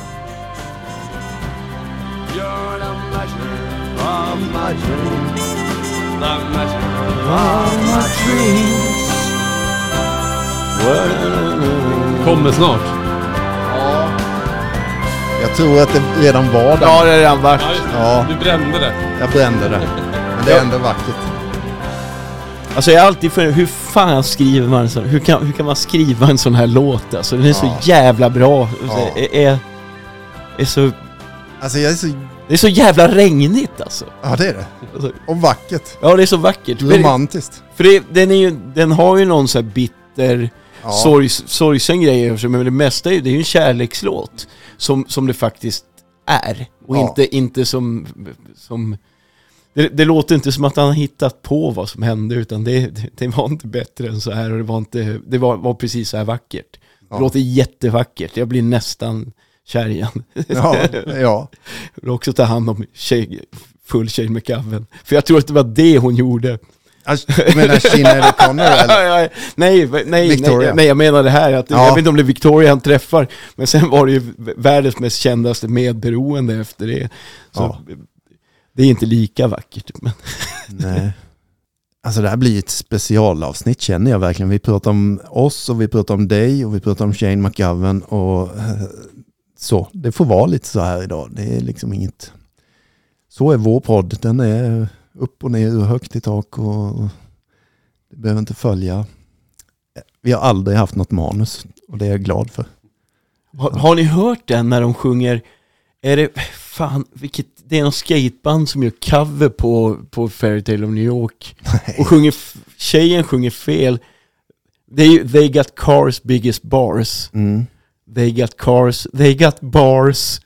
You're the measure of my dreams. The measure of my dreams. Kommer snart. Ja. Jag tror att det redan var där. Ja, det är redan varit. Ja. Du brände det. Jag brände det. Men det är ändå vackert. Alltså jag är alltid för hur fan skriver man så? Hur kan man skriva en sån här låt? Alltså den är så jävla bra. Ja. Är så, Alltså jag är så... det är så jävla regnigt alltså. Ja, det är det. Alltså, Och vackert. ja, det är så vackert. Romantiskt. För den har ju någon så här bitter sorgsen grejer, men det mesta är ju en kärlekslåt som det faktiskt är, och inte som det låter inte som att han har hittat på vad som hände, utan det var inte bättre än så här, och det var precis så här vackert. Det låter jättevackert. Jag blir nästan kär igen. Ja. Jag vill också ta hand om full Shane McGowan, för jag tror att det var det hon gjorde. Du menar Sinéad O'Connor eller? Nej, jag menar det här att jag vet inte om det är Victoria han träffar, men sen var det ju världens mest kändaste medberoende efter det. Så det är inte lika vackert, men nej. Alltså det här blir ett specialavsnitt, känner jag verkligen. Vi pratar om oss och vi pratar om dig och vi pratar om Shane McGowan och så. Det får vara lite så här idag. Det är liksom inget... Så är vår podd. Den är upp och ner och högt i tak och det behöver inte följa. Vi har aldrig haft något manus och det är jag glad för. Har ni hört den när de sjunger? Är det fan det är någon skateband som gör cover på Fairy Tale of New York. Nej. Och tjejen sjunger fel. They got cars biggest bars. They got bars.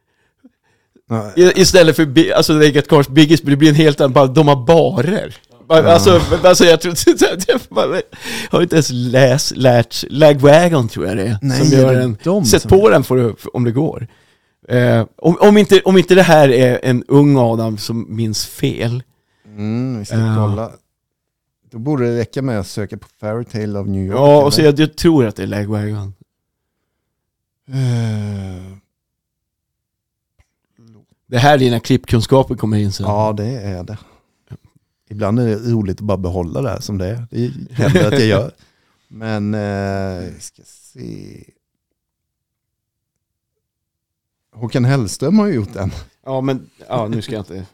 Istället för alltså they got cars biggest, det blir en helt annan, de har barer. Alltså jag tror jag har inte ens lärt Lagwagon tror jag det är. Nej, som gör sätt på den om det går. Om inte det här är en ung Adam som minns fel. Vi ska kolla. Då borde det räcka med att söka på Fairy Tale of New York. Ja, och så jag tror att det är Lagwagon. Det här är dina klippkunskaper kommer in sen. Ja, det är det. Ibland är det roligt att bara behålla det här som det är. Det händer att jag gör. Men ska se. Håkan Hellström har ju gjort den. Ja, men nu ska jag inte.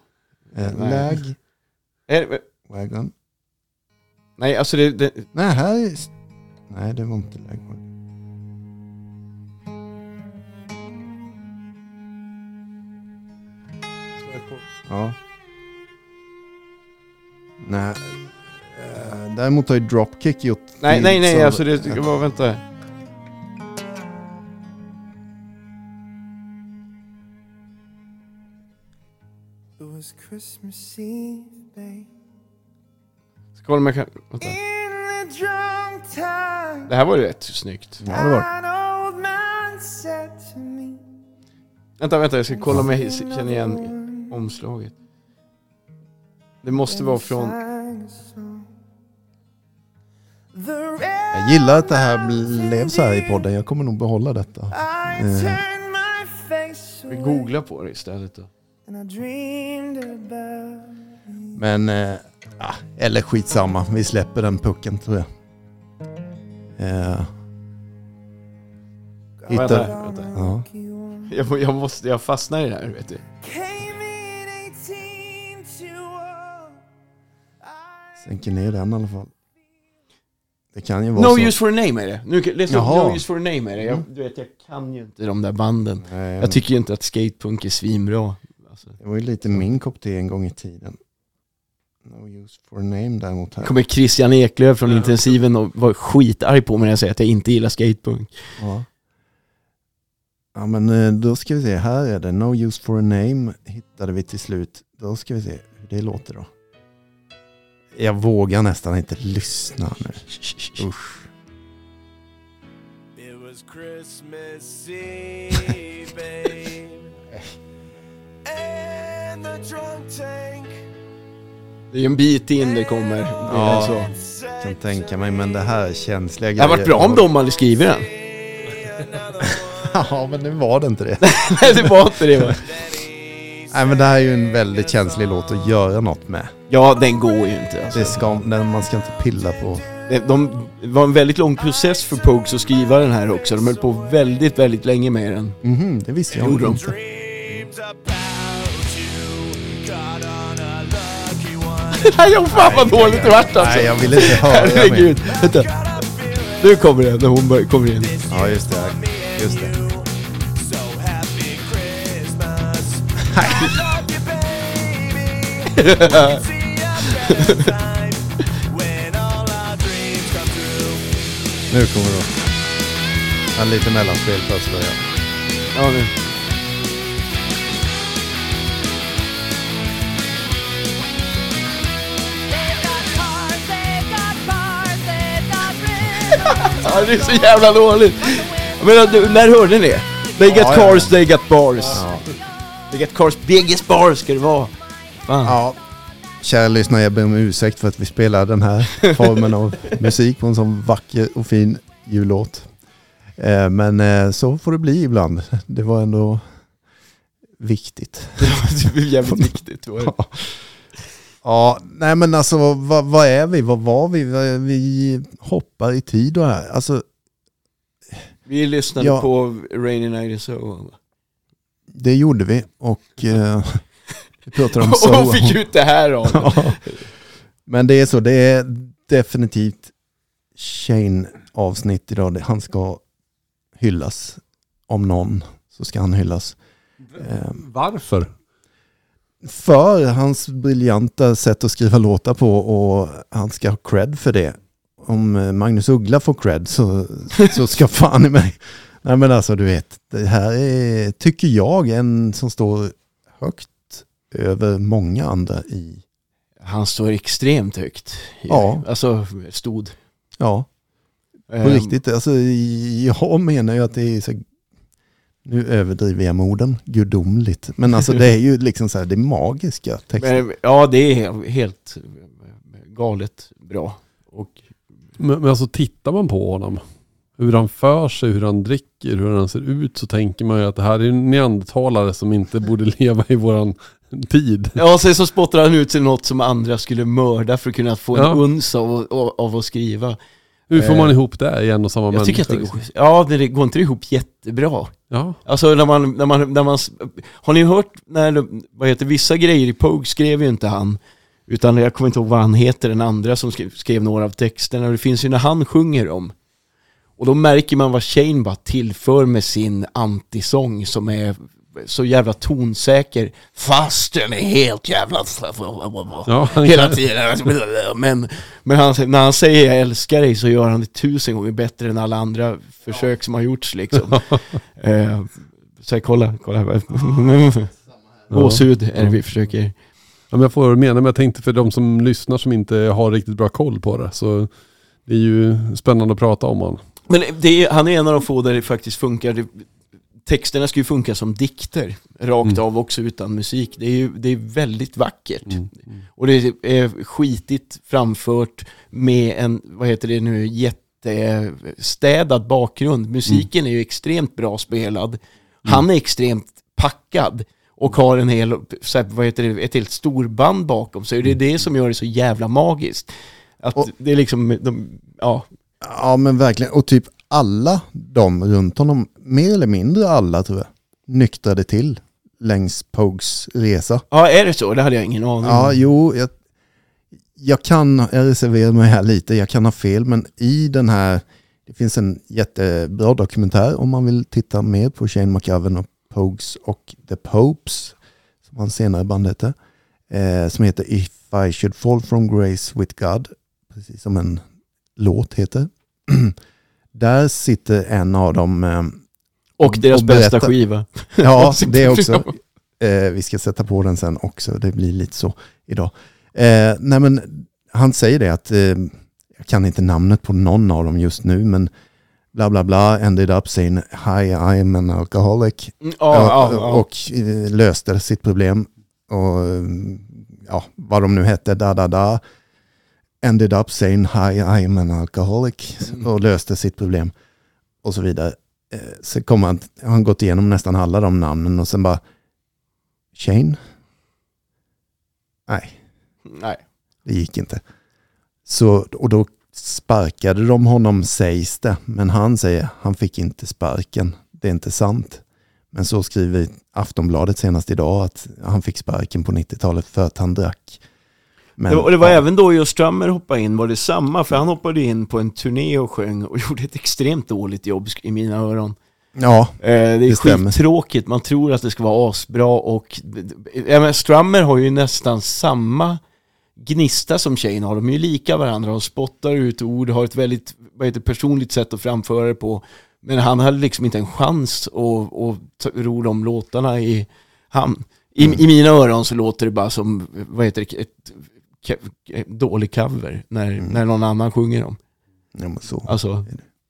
Wagon. Nej, alltså det... Nej, här är... Nej, det var inte Lagwagon. Ja. Nej. Däremot har ju Dropkick gjort... Nej, alltså det var, vänta. It was Christmas Eve, babe. Ska kolla om jag kan... Vänta. Det här var ju rätt snyggt. Ja, det var. Vänta, jag ska kolla om jag känner igen omslaget. Det måste vara från... Jag gillar att det här blev så här i podden. Jag kommer nog behålla detta. Vi googlar på det istället då. and I dreamed about you. Men, eller skitsamma. Vi släpper den pucken tror jag. Hittar... Ja. Jag fastnar i det här, vet du. Came in 18 too old. Sänker ner den i alla fall. Det kan ju vara No så. Use for a Name är det. Nu läs upp Jaha. No Use for a Name är det. Du vet, jag kan ju inte de där banden. Nej, Jag tycker ju inte att skatepunk är svinbra. Alltså. det var ju lite min kopp te en gång i tiden. No use for a name däremot här. Kommer Christian Eklöf från Intensiven och var skitarg på mig när jag säger att jag inte gillar skatepunk. Ja. Ja, men då ska vi se. Här är det. No use for a name hittade vi till slut. Då ska vi se hur det låter då. Jag vågar nästan inte lyssna nu. Usch. It was Christmas Eve, babe. And the drunk tank. Det är ju en bit in det kommer. Ja. Så. Jag kan tänka mig, men det här är känsliga Det hade varit bra om de hade skrivit den. Ja, men nu var det inte det. Nej, det var inte det, va? Nej, men det här är ju en väldigt känslig låt att göra något med. Ja, den går ju inte. Alltså. Man ska inte pilla på. Det var en väldigt lång process för Pogues att skriva den här också. De höll på väldigt, väldigt länge med den. Det visste jag Gjorde de. inte. Nej, fan vad dåligt det vart alltså. Nej, jag vill inte höra Herregud, vänta. Nu kommer det när hon kommer in. Ja, just det. Just det. Nu kommer det. En lite mellanspel först. Ja, nu. Ja, det är så jävla dåligt. Men när hörde ni det? They got cars, they got bars. Ja. They got cars, biggest bars ska det vara. Fan. Ja. Kära lyssnare, jag ber om ursäkt för att vi spelar den här formen av musik på en sån vacker och fin jullåt. Men så får det bli ibland. Det var ändå viktigt. Det blev jävligt viktigt. Ja, nej men alltså vad är vi? Vad var vi? Vi hoppar i tid och här. Alltså, Vi lyssnade på Rainy Night in Soho. det gjorde vi och vi pratade om Och Soho. fick ut det här av. Ja. Men det är så, det är definitivt Shane-avsnitt idag. Han ska hyllas. Om någon så ska han hyllas. Varför? För hans briljanta sätt att skriva låtar på, och han ska ha cred för det. Om Magnus Uggla får cred så ska fan i mig. Nej men alltså du vet, det här är, tycker jag, en som står högt över många andra i. Han står extremt högt. Ja. Alltså stod. Ja, på riktigt. Alltså, jag menar ju att det är så, nu överdriver jag morden, gudomligt. Men alltså det är ju liksom så här, det är magiska texter. Men, ja, det är helt galet bra. Och Men alltså tittar man på honom, hur han för sig, hur han dricker, hur han ser ut, så tänker man ju att det här är neandertalare som inte borde leva i våran tid. ja, sen så spottar han ut till något som andra skulle mörda för att kunna få en uns av att skriva. Hur får man ihop det i en och samma Jag människa? tycker att det går inte ihop jättebra. Ja. Alltså när man har ni hört när vissa grejer i Pogue skrev ju inte han, utan jag kommer inte ihåg vad han heter, den andra som skrev några av texterna. Det finns ju när han sjunger om. Och då märker man vad Shane bara tillför med sin antisång som är så jävla tonsäker, fast den är helt jävla hela tiden. Men när han säger jag älskar dig så gör han det 1000 gånger bättre än alla andra försök som har gjorts liksom. Så kolla gåshud är det vi försöker. Ja, men jag får mena, men jag tänkte för de som lyssnar som inte har riktigt bra koll på det, så det är ju spännande att prata om han. Men han är en av de få där det faktiskt funkar. Texterna ska ju funka som dikter rakt av också utan musik. Det är väldigt vackert. Och det är skitigt framfört med en, jättestädad bakgrund. Musiken är ju extremt bra spelad. Han är extremt packad. och har en hel, så här, vad heter det, ett helt storband bakom sig. Det är det som gör det så jävla magiskt. Att det är liksom, Ja, men verkligen. Och typ alla de runt honom, mer eller mindre alla tror jag, nyktrade till längs Pogues resa. Ja, är det så? Det hade jag ingen aning om. Ja, jo, jag reserverar mig här lite, jag kan ha fel, men i den här, det finns en jättebra dokumentär om man vill titta mer på Shane McGowan och Pogues och The Popes, som hans senare band heter, som heter If I Should Fall From Grace With God, precis som en låt heter. Där sitter en av dem och deras bästa skiva. Ja, det också. Vi ska sätta på den sen också. Det blir lite så idag. Nej, men han säger det att jag kan inte namnet på någon av dem just nu, men bla bla bla ended up saying hi, I'm an alcoholic. Och löste sitt problem. Och vad de nu hette, da. Ended up saying hi, I'm an alcoholic. Och löste sitt problem. Och så vidare. Så kommer han gått igenom nästan alla de namnen och sen bara Shane? Nej. Det gick inte. Så, och då sparkade de honom, sägs det. Men han säger, han fick inte sparken. Det är inte sant. Men så skriver Aftonbladet senast idag att han fick sparken på 90-talet för att han drack. Men, det var även då just Strömmer hoppade in, var det samma? För han hoppade in på en turné och sjöng och gjorde ett extremt dåligt jobb i mina öron. Ja, det är skittråkigt. Man tror att det ska vara asbra och Strömmer har ju nästan samma gnista som Shane har. De är ju lika varandra och spottar ut ord, har ett väldigt personligt sätt att framföra det på. Men han hade liksom inte en chans att ro de låtarna i hamn. I mina öron så låter det bara som ett dålig cover när någon annan sjunger dem. Ja, men så. Alltså.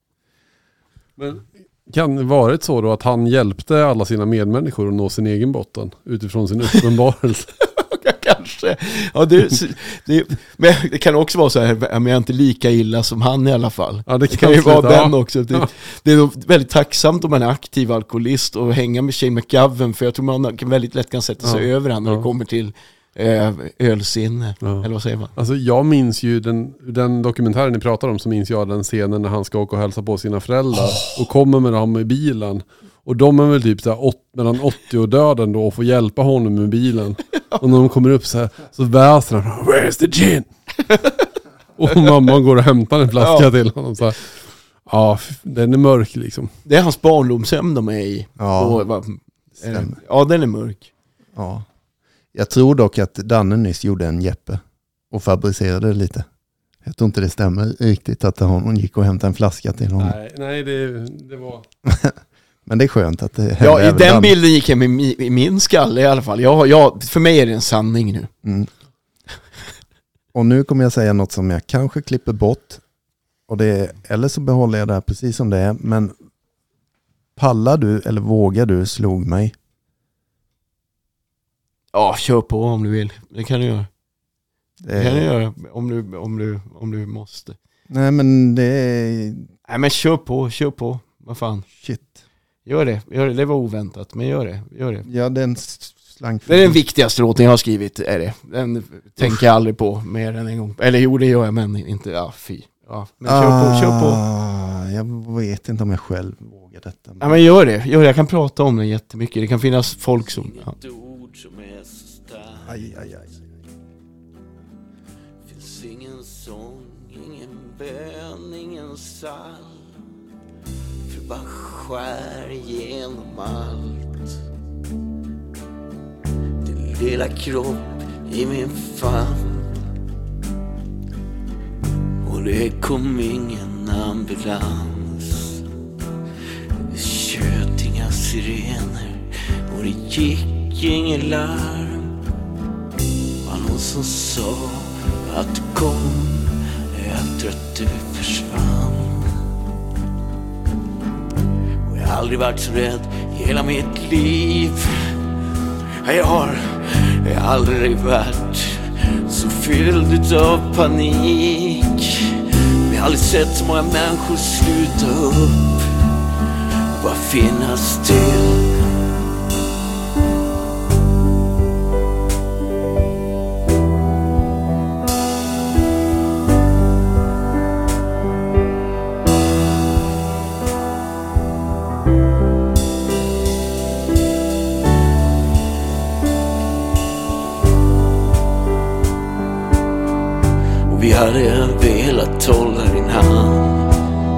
Men kan det varit så då att han hjälpte alla sina medmänniskor att nå sin egen botten utifrån sin uppenbarelse? Kanske. Ja, men det kan också vara så här, men jag är inte lika illa som han i alla fall. Ja, det kan ju vara den också. Det är väldigt tacksamt om man är aktiv alkoholist och hänga med Shane McGowan, för jag tror man väldigt lätt kan sätta sig över han när det kommer till ölsinne. Eller vad säger man? Alltså jag minns ju den dokumentären ni pratar om, så minns jag den scenen när han ska åka och hälsa på sina föräldrar och kommer med dem i bilen. Och de är väl typ så här mellan 80 och döden då och får hjälpa honom med bilen. Och när de kommer upp så här så väser han, where's the gin? Och mamma går och hämtar en flaska till honom så här. Ja, den är mörk liksom. Det är hans barndomshem de är i. Ja, den är mörk. Ja. Jag tror dock att Danne nyss gjorde en Jeppe och fabricerade lite. Jag tror inte det stämmer riktigt att hon gick och hämtade en flaska till honom. Nej, det var... Men det är skönt att det händer. Ja, i den bilden gick jag med i min skalle i alla fall. För mig är det en sanning nu. Mm. Och nu kommer jag säga något som jag kanske klipper bort. Eller så behåller jag det här precis som det är. Men pallar du eller vågar du slog mig? Ja, kör på om du vill. Det kan du göra. Det kan du göra om du måste. Nej, men det är... Nej, men kör på. Vad fan. Shit. Gör det. Det var oväntat, men gör det. Ja, det är en slang. Det är den viktigaste låten jag har skrivit, är det. Den tänker jag aldrig på mer än en gång. Eller jo, det gör jag, men inte, fy. Ja, men kör på. Jag vet inte om jag själv vågar detta. Ja, men gör det. Jag kan prata om den jättemycket. Det kan finnas folk som... Ja. Aj. Finns ingen sång, ingen bön, ingen psalm. För bara skär igenom allt. Din lilla kropp i min famn. Och det kom ingen ambulans. Det tjöt inga sirener och det gick ingen larm. Var någon som sa att du kom efter att du försvann. Och jag har aldrig varit så rädd i hela mitt liv. Jag har aldrig varit så fylld av panik. Men jag har aldrig sett så många människor sluta upp och bara finnas till. Vi hade velat hålla din hand.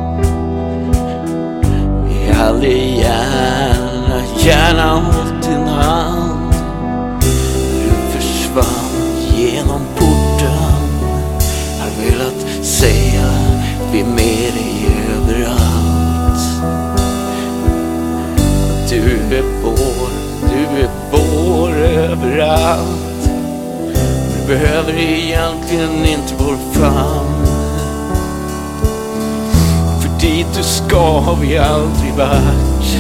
Vi hade gärna hållit din hand. Du försvann genom porten. Har velat säga vi är med dig överallt. Du är vår överallt. Du behöver egentligen inte vår famn. För dit du ska har vi aldrig varit.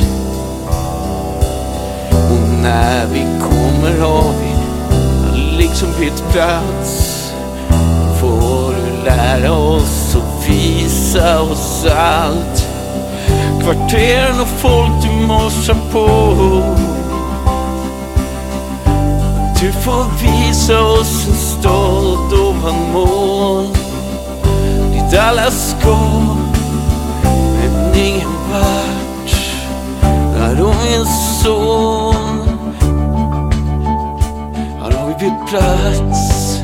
Och när vi kommer har vi liksom bytt plats. Får du lära oss och visa oss allt. Kvarteren och folk du morsar på. Du får visa oss en stolt ovanmål. Dit alla ska, men ingen vart. Där och min son, här har vi bytt plats.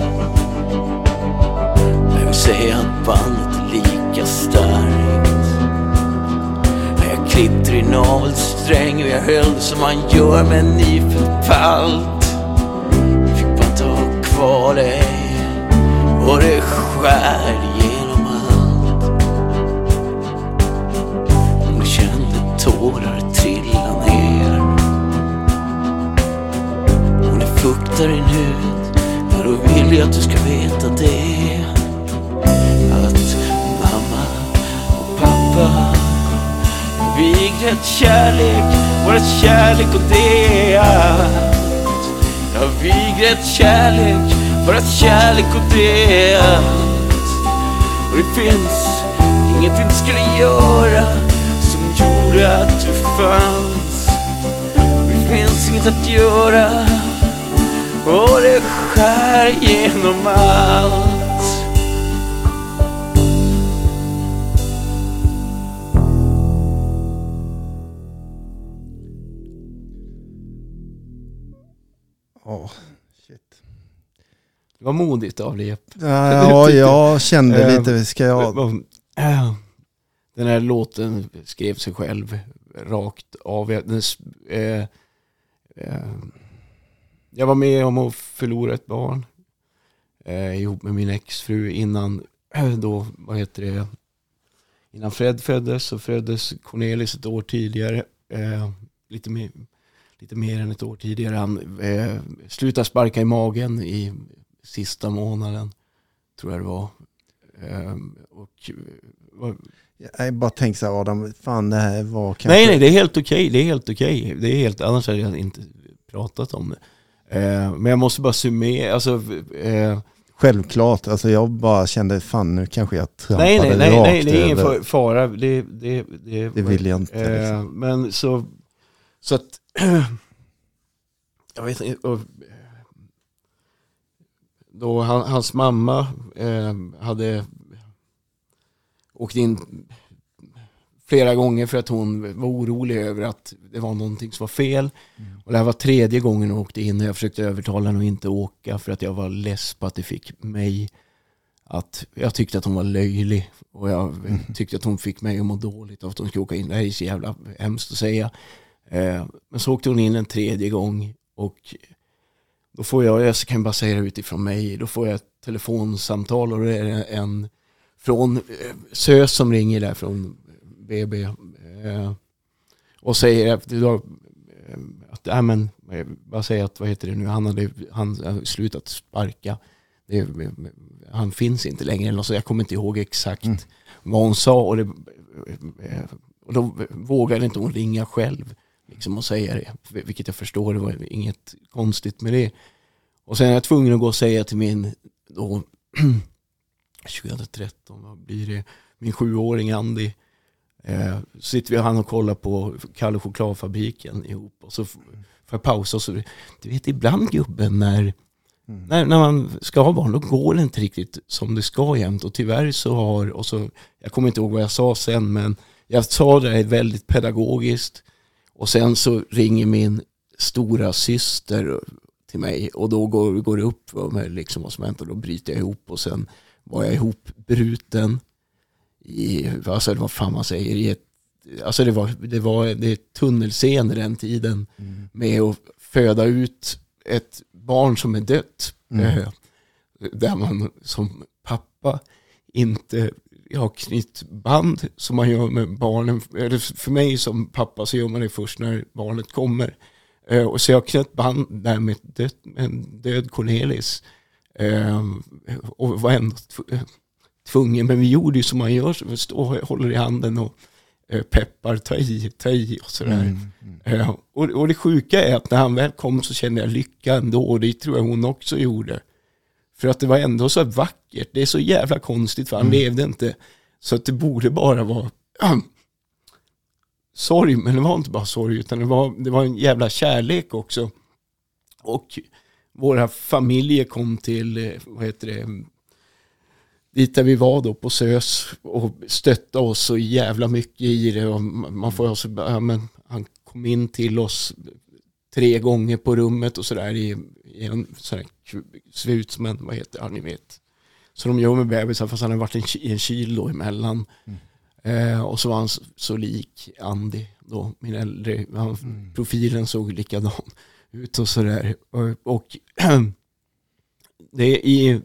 Jag vill säga att bandet är lika starkt. Jag klippte i navelsträng och jag höll det som man gör med en nyfödd palt. Fick bara ta kvar dig och det skär genom allt. Om du kände tårar trilla ner, om det fuktar din hud, ja, då vill jag att du ska veta det. Att mamma och pappa vigret kärlek, våra kärlek och det är allt. Ja, vigret kärlek, våra kärlek och det är allt. Och det finns ingenting du skulle göra som gjorde att du fanns. Och det finns inget att göra och det skär genom allt. Shit. Det var modigt av Lep. Ja, jag kände lite, ska jag... Den här låten skrev sig själv rakt av. Jag var med om att förlora ett barn ihop med min exfru innan innan Fred föddes, så föddes Cornelis ett år tidigare, lite mer än ett år tidigare. Han slutade sparka i magen i sista månaden, tror jag det var. Jag bara tänkte så här, Adam, fan det här var kanske... Nej, det är helt okej. Det är helt okej. Det är helt, annars hade jag inte pratat om det. Men jag måste bara summera, alltså... Självklart, alltså jag bara kände, fan nu kanske jag trampade nej, det är ingen fara. Det vill jag inte. Liksom. Men så att... jag vet inte... Då hans mamma hade åkt in flera gånger för att hon var orolig över att det var någonting som var fel. Och det här var 3:e gången hon åkte in och jag försökte övertala henne att inte åka för att jag var less på att det fick mig att... Jag tyckte att hon var löjlig och jag tyckte att hon fick mig att må dåligt av att hon skulle åka in. Det här är så jävla hemskt att säga. Men så åkte hon in en 3:e gång och då får jag kan bara säga det utifrån mig, då får jag ett telefonsamtal och det är en från SÖS som ringer där från BB och säger att bara säger att vad heter det nu, han hade slutat sparka, han finns inte längre eller så, jag kommer inte ihåg exakt vad hon sa och då vågade inte hon ringa själv liksom och säga det, vilket jag förstår, det var inget konstigt med det. Och sen är jag tvungen att gå och säga till min då 2013, vad blir det, min 7-åring Andy, sitter vi och han och kollar på Kalle chokladfabriken ihop och så får jag pausa och så, du vet ibland gubben när man ska ha barn, då går det inte riktigt som det ska jämt och tyvärr så jag kommer inte ihåg vad jag sa sen, men jag sa det väldigt pedagogiskt och sen så ringer min stora syster till mig och då går det upp med liksom vad som hänt och då bryter jag ihop och sen var jag ihopbruten i, alltså vad fan man säger, i ett, alltså det var tunnelscener den tiden med att föda ut ett barn som är dött. Där man som pappa inte har knytt band som man gör med barnen. Eller för mig som pappa så gör man det först när barnet kommer. Och så jag knöt band där med en död Cornelis. Och var ändå tvungen. Men vi gjorde ju som man gör. Så vi står och håller i handen och peppar, ta i och sådär. Och det sjuka är att när han väl kom så kände jag lycka ändå. Och det tror jag hon också gjorde. För att det var ändå så vackert. Det är så jävla konstigt för han levde inte. Så att det borde bara vara sorg. Men det var inte bara sorg utan det var en jävla kärlek också. Och våra familjer kom till, dit där vi var då på SÖS och stöttade oss så jävla mycket i det. Och man får också, han kom in till oss 3 gånger på rummet och sådär i en sån här, ser ut som en, vad heter han, ni vet. Så de gör med bebisar fast han har varit i en kyl då emellan. Och så var han så lik Andy då, min äldre. Profilen såg likadan ut och sådär. Och det är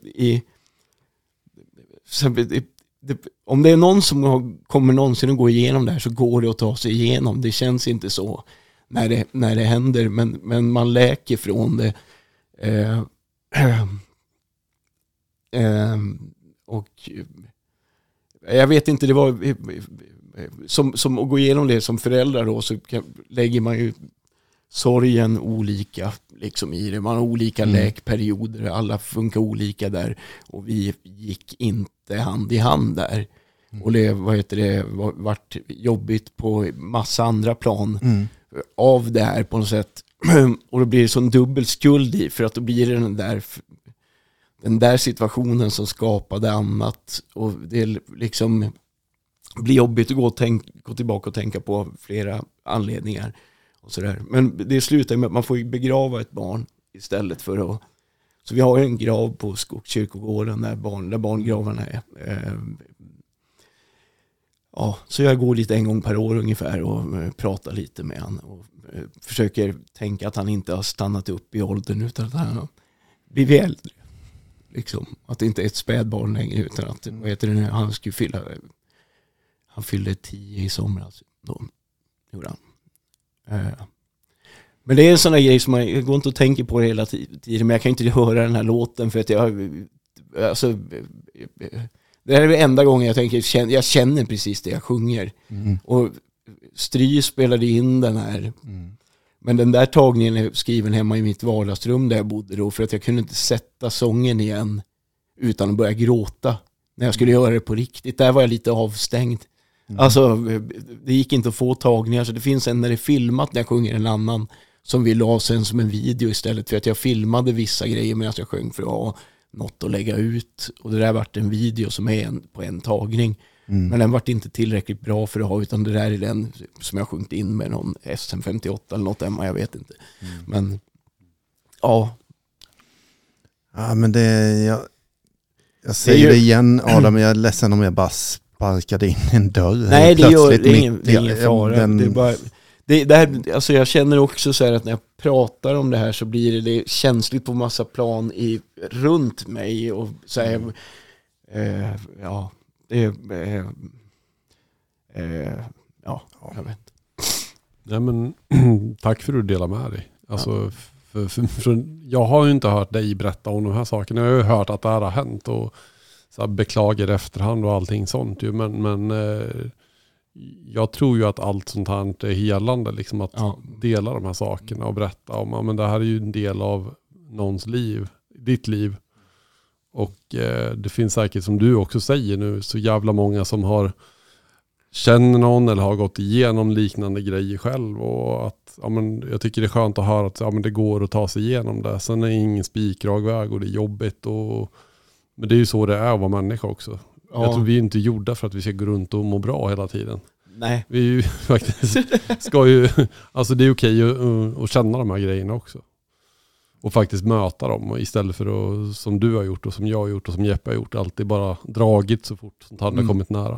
om det är någon som kommer någonsin att gå igenom det här så går det att ta sig igenom. Det känns inte så när det händer, men man läker från det. Och jag vet inte, det var som att gå igenom det som föräldrar då, så lägger man ju sorgen olika liksom i det. Man har olika läkperioder, alla funkar olika där och vi gick inte hand i hand där. Och det vart jobbigt på massa andra plan av det här på något sätt. Och då blir det sån dubbel skuld i, för att då blir det den där situationen som skapade annat, och det liksom blir jobbigt att gå tillbaka och tänka på flera anledningar och sådär. Men det slutar med att man får begrava ett barn istället för att, så vi har en grav på Skogskyrkogården där barngravarna är. Ja, så jag går lite en gång per år ungefär och pratar lite med han och försöker tänka att han inte har stannat upp i åldern utan att han har blivit äldre. Liksom, att det inte är ett spädbarn längre utan att han skulle han fyllde 10 i somras då gjorde han. Men det är en sån där grej som jag går inte och tänker på det hela tiden, men jag kan inte höra den här låten för att det här är den enda gången jag känner precis det jag sjunger. Och Stry spelade in den här. Men den där tagningen är skriven hemma i mitt vardagsrum där jag bodde då, för att jag kunde inte sätta sången igen utan att börja gråta när jag skulle göra det på riktigt. Där var jag lite avstängd. Alltså, det gick inte att få tagningar, så det finns en när det är filmat när jag sjunger en annan som vi la sen som en video istället, för att jag filmade vissa grejer medan jag sjöng för att ha något att lägga ut, och det där vart en video som är på en tagning. Men den vart inte tillräckligt bra för att ha, utan det där är den som jag sjungit in med någon SM58 eller något Emma, jag vet inte. Men ja. Ja, men jag säger det igen, Adam, jag är ledsen om jag bara sparkade in en dörr. Nej, det är ingen fara. Det är bara, det här, alltså jag känner också så här att när jag pratar om det här så blir det känsligt på massa plan runt mig och så här, ja, jag vet. Nej, men tack för att du delar med dig. Alltså, för jag har ju inte hört dig berätta om de här sakerna. Jag har ju hört att det här har hänt och så här beklagar efterhand och allting sånt. Men jag tror ju att allt sånt här är helande. Liksom att dela de här sakerna och berätta om. Men det här är ju en del av någons liv, ditt liv. Och det finns säkert, som du också säger nu, så jävla många som känner någon eller har gått igenom liknande grejer själv. Och att, jag tycker det är skönt att höra att det går att ta sig igenom det. Sen är det ingen spikrak väg och det är jobbigt. Men det är ju så det är att vara människa också. Ja. Jag tror vi är inte gjorda för att vi ska gå runt och må bra hela tiden. Nej. Vi är ju faktiskt alltså det är okej att känna de här grejerna också. och faktiskt möta dem. Och istället för att, som du har gjort och som jag har gjort och som Jeppe har gjort, alltid bara dragit så fort som han har kommit nära.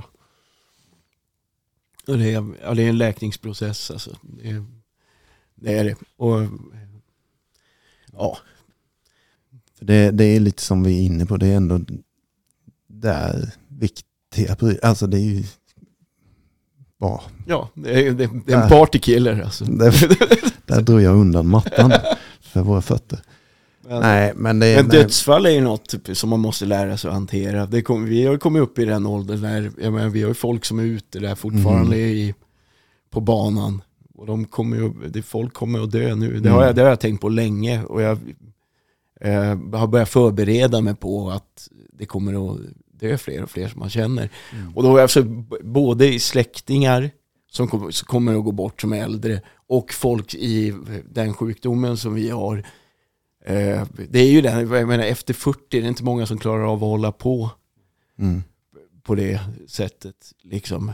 Och det är en läkningsprocess. Alltså. Det är det. Och, ja. Det är lite som vi är inne på. Det är ändå där viktiga. Alltså det är ju bra. Ja, det är en partykiller. Alltså. Där drog jag undan mattan för våra fötter. Men dödsfall är ju något som man måste lära sig att hantera. Vi har kommit upp i den åldern där vi har ju folk som är ute där fortfarande på banan. Och folk kommer att dö nu. Det har jag tänkt på länge. Och jag har börjat förbereda mig på att det kommer att dö fler och fler som man känner. Och då är alltså både i släktingar som kommer att gå bort som äldre och folk i den sjukdomen som vi har. Det är ju den, jag menar, efter 40 det är inte många som klarar av att hålla på på det sättet liksom.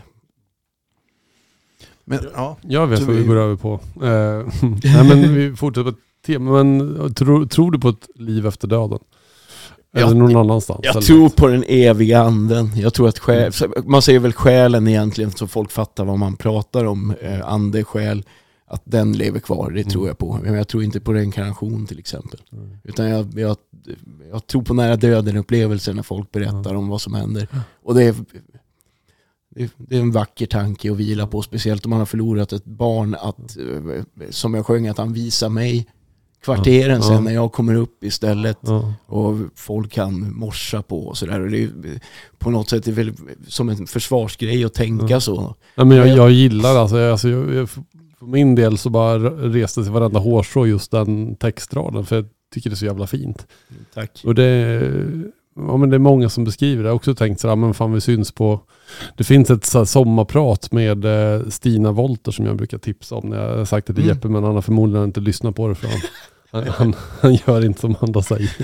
Men, ja. Jag vet vad vi går över på. Nej, men vi fortsätter på ett tema. Men tror du på ett liv efter döden? Eller någon annanstans? Jag tror på den eviga anden. Jag tror att man säger väl själen egentligen så folk fattar vad man pratar om. Ande, själ. Att den lever kvar, det tror jag på. Men jag tror inte på reinkarnation till exempel. Utan jag tror på nära döden-upplevelser när folk berättar om vad som händer. Och det är en vacker tanke att vila på. Speciellt om man har förlorat ett barn. Som jag sjöng, att han visar mig kvarteren sen när jag kommer upp istället. Och folk kan morsa på och sådär. Och det är på något sätt är väl som en försvarsgrej att tänka så. Ja, men jag gillar alltså jag för min del så bara reste sig varenda hårstrå just den textraden, för jag tycker det är så jävla fint. Tack. Och det är många som beskriver det. Jag har också tänkt sådär, men fan vi syns på... Det finns ett så här sommarprat med Stina Wolter som jag brukar tipsa om när jag har sagt det till Jeppe, men han har förmodligen inte lyssnat på det för han gör inte som andra säger.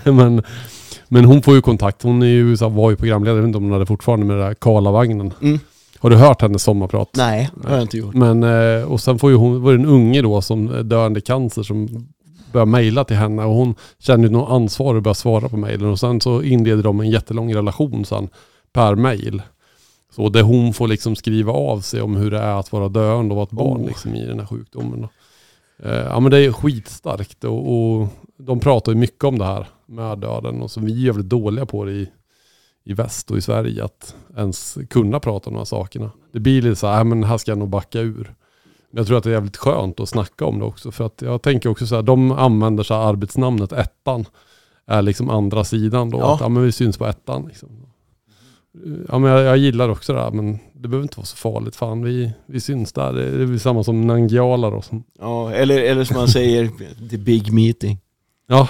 Men hon får ju kontakt. Hon är ju, var ju programledare, jag vet inte om hon hade fortfarande med det där Karlavagnen. Har du hört hennes sommarprat? Nej, det har jag inte gjort. Men, och sen var det en unge då som döende cancer som började mejla till henne, och hon kände något ansvar att börja svara på mejlen, och sen så inleder de en jättelång relation sen per mejl. Så där hon får liksom skriva av sig om hur det är att vara döende och vara ett barn liksom i den här sjukdomen då. Ja, men det är skitstarkt och de pratar ju mycket om det här med döden, och så vi är jävligt dåliga på det i väst och i Sverige att ens kunna prata om de här sakerna. Det blir lite så här, men här ska jag nog backa ur. Men jag tror att det är jävligt skönt att snacka om det också, för att jag tänker också så här, de använder så här arbetsnamnet ettan är liksom andra sidan då, att men vi syns på ettan liksom. Ja, men jag gillar också det här, men det behöver inte vara så farligt. Fan, vi syns där. Det är samma som Nangijala då. Ja, eller som man säger, the big meeting. Ja.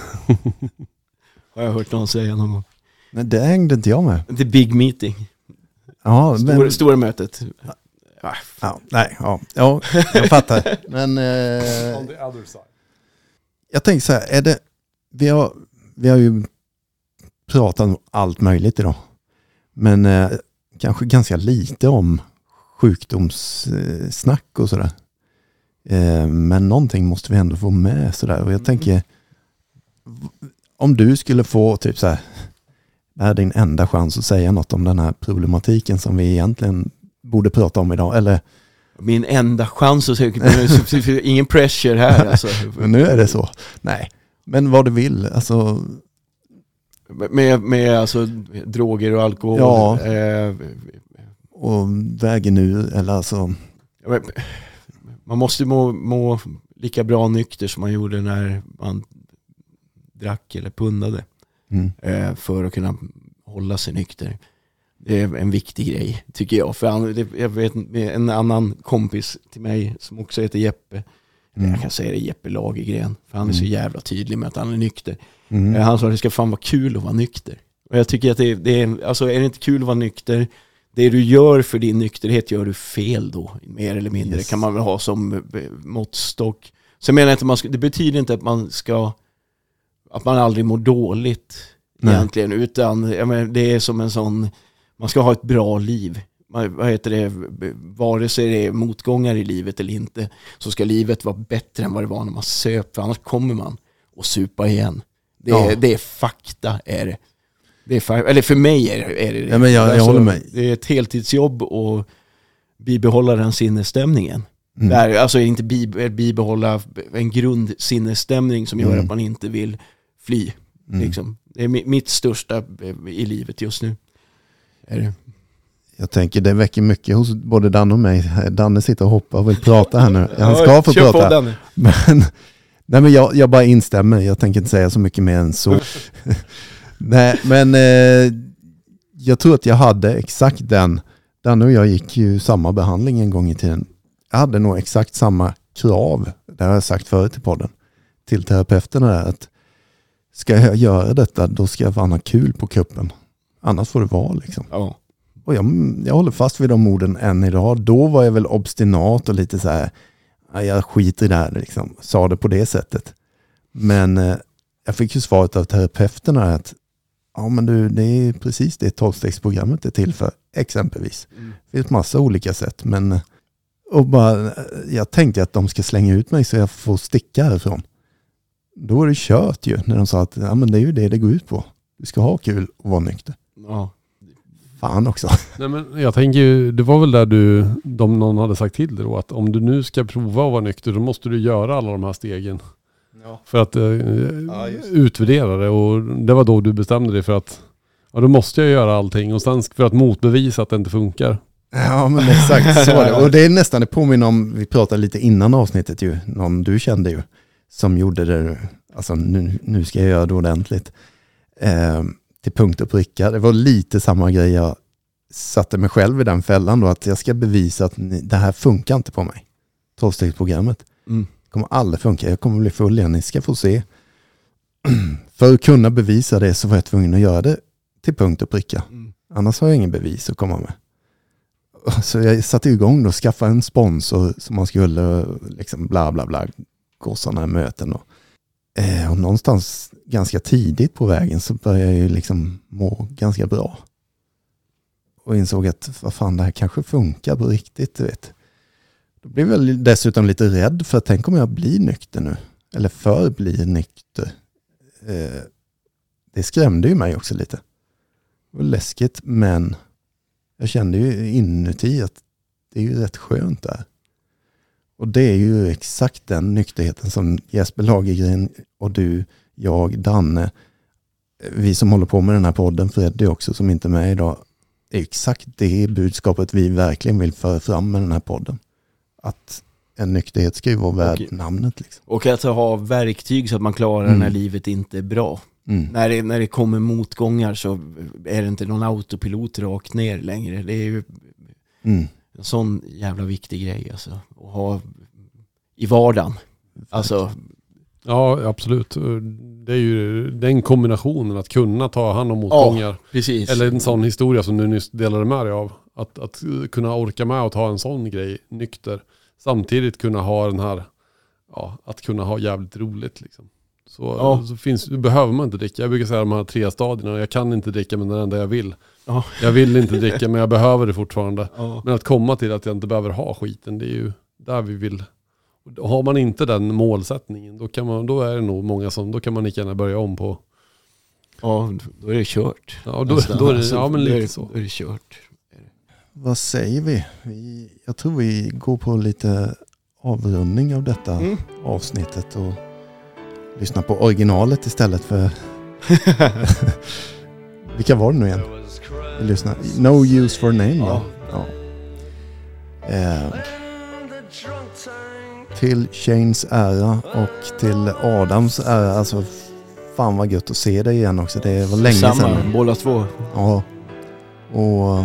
Har jag hört någon säga någon gång. Men det hängde inte jag med. The big meeting. Ja, Stora mötet. Ja, jag fattar. Men jag tänker så här, vi har ju pratat om allt möjligt idag. Men kanske ganska lite om sjukdomssnack och sådär. Men någonting måste vi ändå få med sådär. Och jag tänker, om du skulle få typ så här, det här är din enda chans att säga något om den här problematiken som vi egentligen borde prata om idag, eller? Min enda chans att säga, ingen pressure här alltså. Men nu är det så. Nej, men vad du vill, alltså... Med alltså droger och alkohol. Ja. Och vägen ur, eller alltså... Man måste må lika bra nykter som man gjorde när man drack eller pundade. För att kunna hålla sig nykter. Det är en viktig grej, tycker jag. För jag vet en annan kompis till mig som också heter Jeppe. Jag kan säga det, Jeppe Lagergren. För han är så jävla tydlig med att han är nykter. Han sa att det ska fan vara kul att vara nykter. Och jag tycker att det är, alltså är det inte kul att vara nykter, det du gör för din nykterhet gör du fel då, mer eller mindre. Kan man väl ha som måttstock. Så jag menar inte det betyder inte att man aldrig mår dåligt egentligen, utan jag menar, det är som en sån, man ska ha ett bra liv. Vad heter det, vare sig det är motgångar i livet eller inte, så ska livet vara bättre än vad det var när man söp, för annars kommer man och supa igen. Ja. Det är fakta, är det. Eller för mig är det. Ja, men jag håller med. Det är ett heltidsjobb att bibehålla den sinnesstämningen. Alltså inte bibehålla en grundsinnesstämning som gör att man inte vill fly. Liksom. Det är mitt största i livet just nu. Är det. Jag tänker det väcker mycket hos både Danne och mig. Danne sitter och hoppar och vill prata här nu. Han ska få prata. Men jag bara instämmer. Jag tänker inte säga så mycket mer än så. Nej, men jag tror att jag hade exakt den. Danne och jag gick ju samma behandling en gång i tiden. Jag hade nog exakt samma krav, det har jag sagt förut i podden, till terapeuterna där, att ska jag göra detta, då ska jag fan ha kul på kuppen. Annars får det vara liksom. Ja. Och jag håller fast vid de orden än idag. Då var jag väl obstinat och lite så här, jag skiter i det här liksom. Sa det på det sättet. Men jag fick ju svaret av terapeuterna att ja, men du, det är precis det 12-stegsprogrammet är till för, exempelvis. Det finns massa olika sätt, men och bara, jag tänkte att de ska slänga ut mig så jag får sticka härifrån. Då är det kört ju, när de sa att ja, men det är ju det går ut på. Du ska ha kul och vara nykter. Ja. Fan också. Nej, men jag tänker ju, det var väl där någon hade sagt till dig då, att om du nu ska prova att vara nykter, då måste du göra alla de här stegen. Ja. För att utvärdera det, och det var då du bestämde dig för att ja, då måste jag göra allting, och sen för att motbevisa att det inte funkar. Ja, men exakt så är det. Och det är nästan, det påminner om, vi pratade lite innan avsnittet ju, någon du kände ju, som gjorde det, alltså nu ska jag göra det ordentligt. Till punkt och pricka. Det var lite samma grej, jag satte mig själv i den fällan då, att jag ska bevisa att det här funkar inte på mig. 12-stegsprogrammet. Det kommer aldrig funka, jag kommer bli full igen, ni ska få se. För att kunna bevisa det så var jag tvungen att göra det till punkt och pricka. Annars har jag ingen bevis att komma med. Så jag satte igång då, skaffa en sponsor som man skulle liksom bla bla bla, gå sådana här möten då. Och någonstans ganska tidigt på vägen så började jag ju liksom må ganska bra. Och insåg att vad fan, det här kanske funkar på riktigt, du vet. Då blev jag dessutom lite rädd för att tänk om jag blir nykter nu. Eller blir nykter. Det skrämde ju mig också lite. Det var läskigt, men jag kände ju inuti att det är ju rätt skönt där. Och det är ju exakt den nykterheten som Jesper Lagergren och du, jag, Danne, vi som håller på med den här podden, Freddy också som inte är med idag, är exakt det budskapet vi verkligen vill föra fram med den här podden. Att en nykterhet ska ju vara värd namnet. Liksom. Och att ha verktyg så att man klarar när livet inte är bra. När det kommer motgångar så är det inte någon autopilot rakt ner längre. Det är ju en sån jävla viktig grej alltså, att ha i vardagen. Alltså, ja, absolut. Det är ju den kombinationen att kunna ta hand om motgångar. Ja, precis. Eller en sån historia som du nyss delade med dig av. Att kunna orka med och ta en sån grej nykter. Samtidigt kunna ha den här, ja, att kunna ha jävligt roligt liksom. Så behöver man inte dricka. Jag brukar säga de här 3 stadierna. Jag kan inte dricka, men det är det enda jag vill. Ja. Jag vill inte dricka, men jag behöver det fortfarande. Ja. Men att komma till att jag inte behöver ha skiten, det är ju där vi vill. Har man inte den målsättningen, då är det nog många som, då kan man lika gärna börja om på. Ja, då är det kört. Ja, då är det, ja, men lite så. Då är det kört. Vad säger vi? Jag tror vi går på lite avrundning av detta avsnittet och lyssna på originalet istället för vilka var det nu igen? Vi lyssnar. No use for name. Ja. Till Shanes ära och till Adams ära, alltså fan vad gött att se dig igen också. Det var länge sedan. Båda två. Ja. Och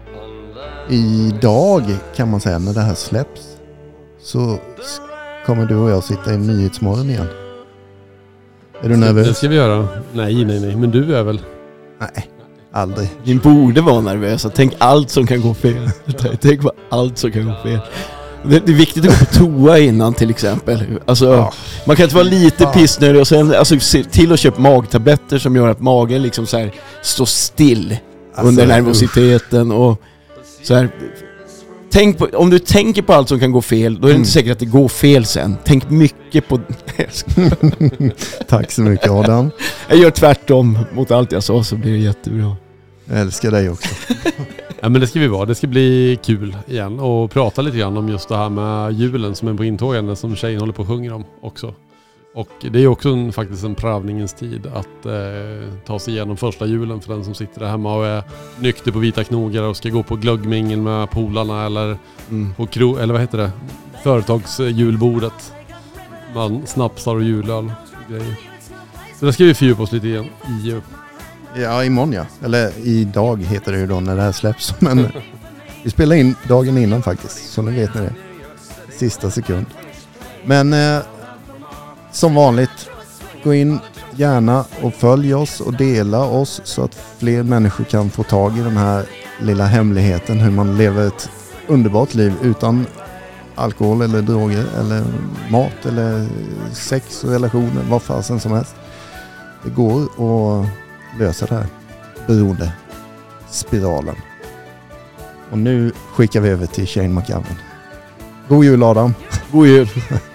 idag kan man säga, när det här släpps, så kommer du och jag sitta i Nyhetsmorgon igen. Är du nervös? Det ska vi göra. Nej. Men du är väl? Nej, aldrig. Ni borde vara nervösa. Tänk allt som kan gå fel. Tänk på allt som kan gå fel. Det är viktigt att gå på toa innan till exempel. Alltså, man kan inte vara lite pissnödig och sen se till att köpa magtabletter som gör att magen liksom så här står still under nervositeten och så här. om du tänker på allt som kan gå fel, då är det inte säkert att det går fel sen. Tänk mycket på... Tack så mycket Adam. Jag gör tvärtom mot allt jag sa, så blir det jättebra. Jag älskar dig också. Ja, men det ska vi vara. Det ska bli kul igen och prata lite grann om just det här med julen som är på intågande som tjejen håller på att sjunga om också. Och det är också faktiskt en prövningens tid att ta sig igenom första julen för den som sitter där hemma och är nykter på vita knogar och ska gå på glöggmingel med polarna eller på eller vad heter det? Företagsjulbordet. Man snapsar och julöl och grejer. Så det ska vi fördjupa oss lite igen i. Ja, imorgon ja. Eller idag heter det ju då när det här släpps. Men vi spelar in dagen innan faktiskt. Så nu vet ni det. Sista sekund. Men som vanligt, gå in gärna och följ oss och dela oss så att fler människor kan få tag i den här lilla hemligheten. Hur man lever ett underbart liv utan alkohol eller droger eller mat eller sex och relationer. Vad fasen som helst. Det går att lösa det här beroendespiralen. Och nu skickar vi över till Shane McGavin. God jul Adam. God jul.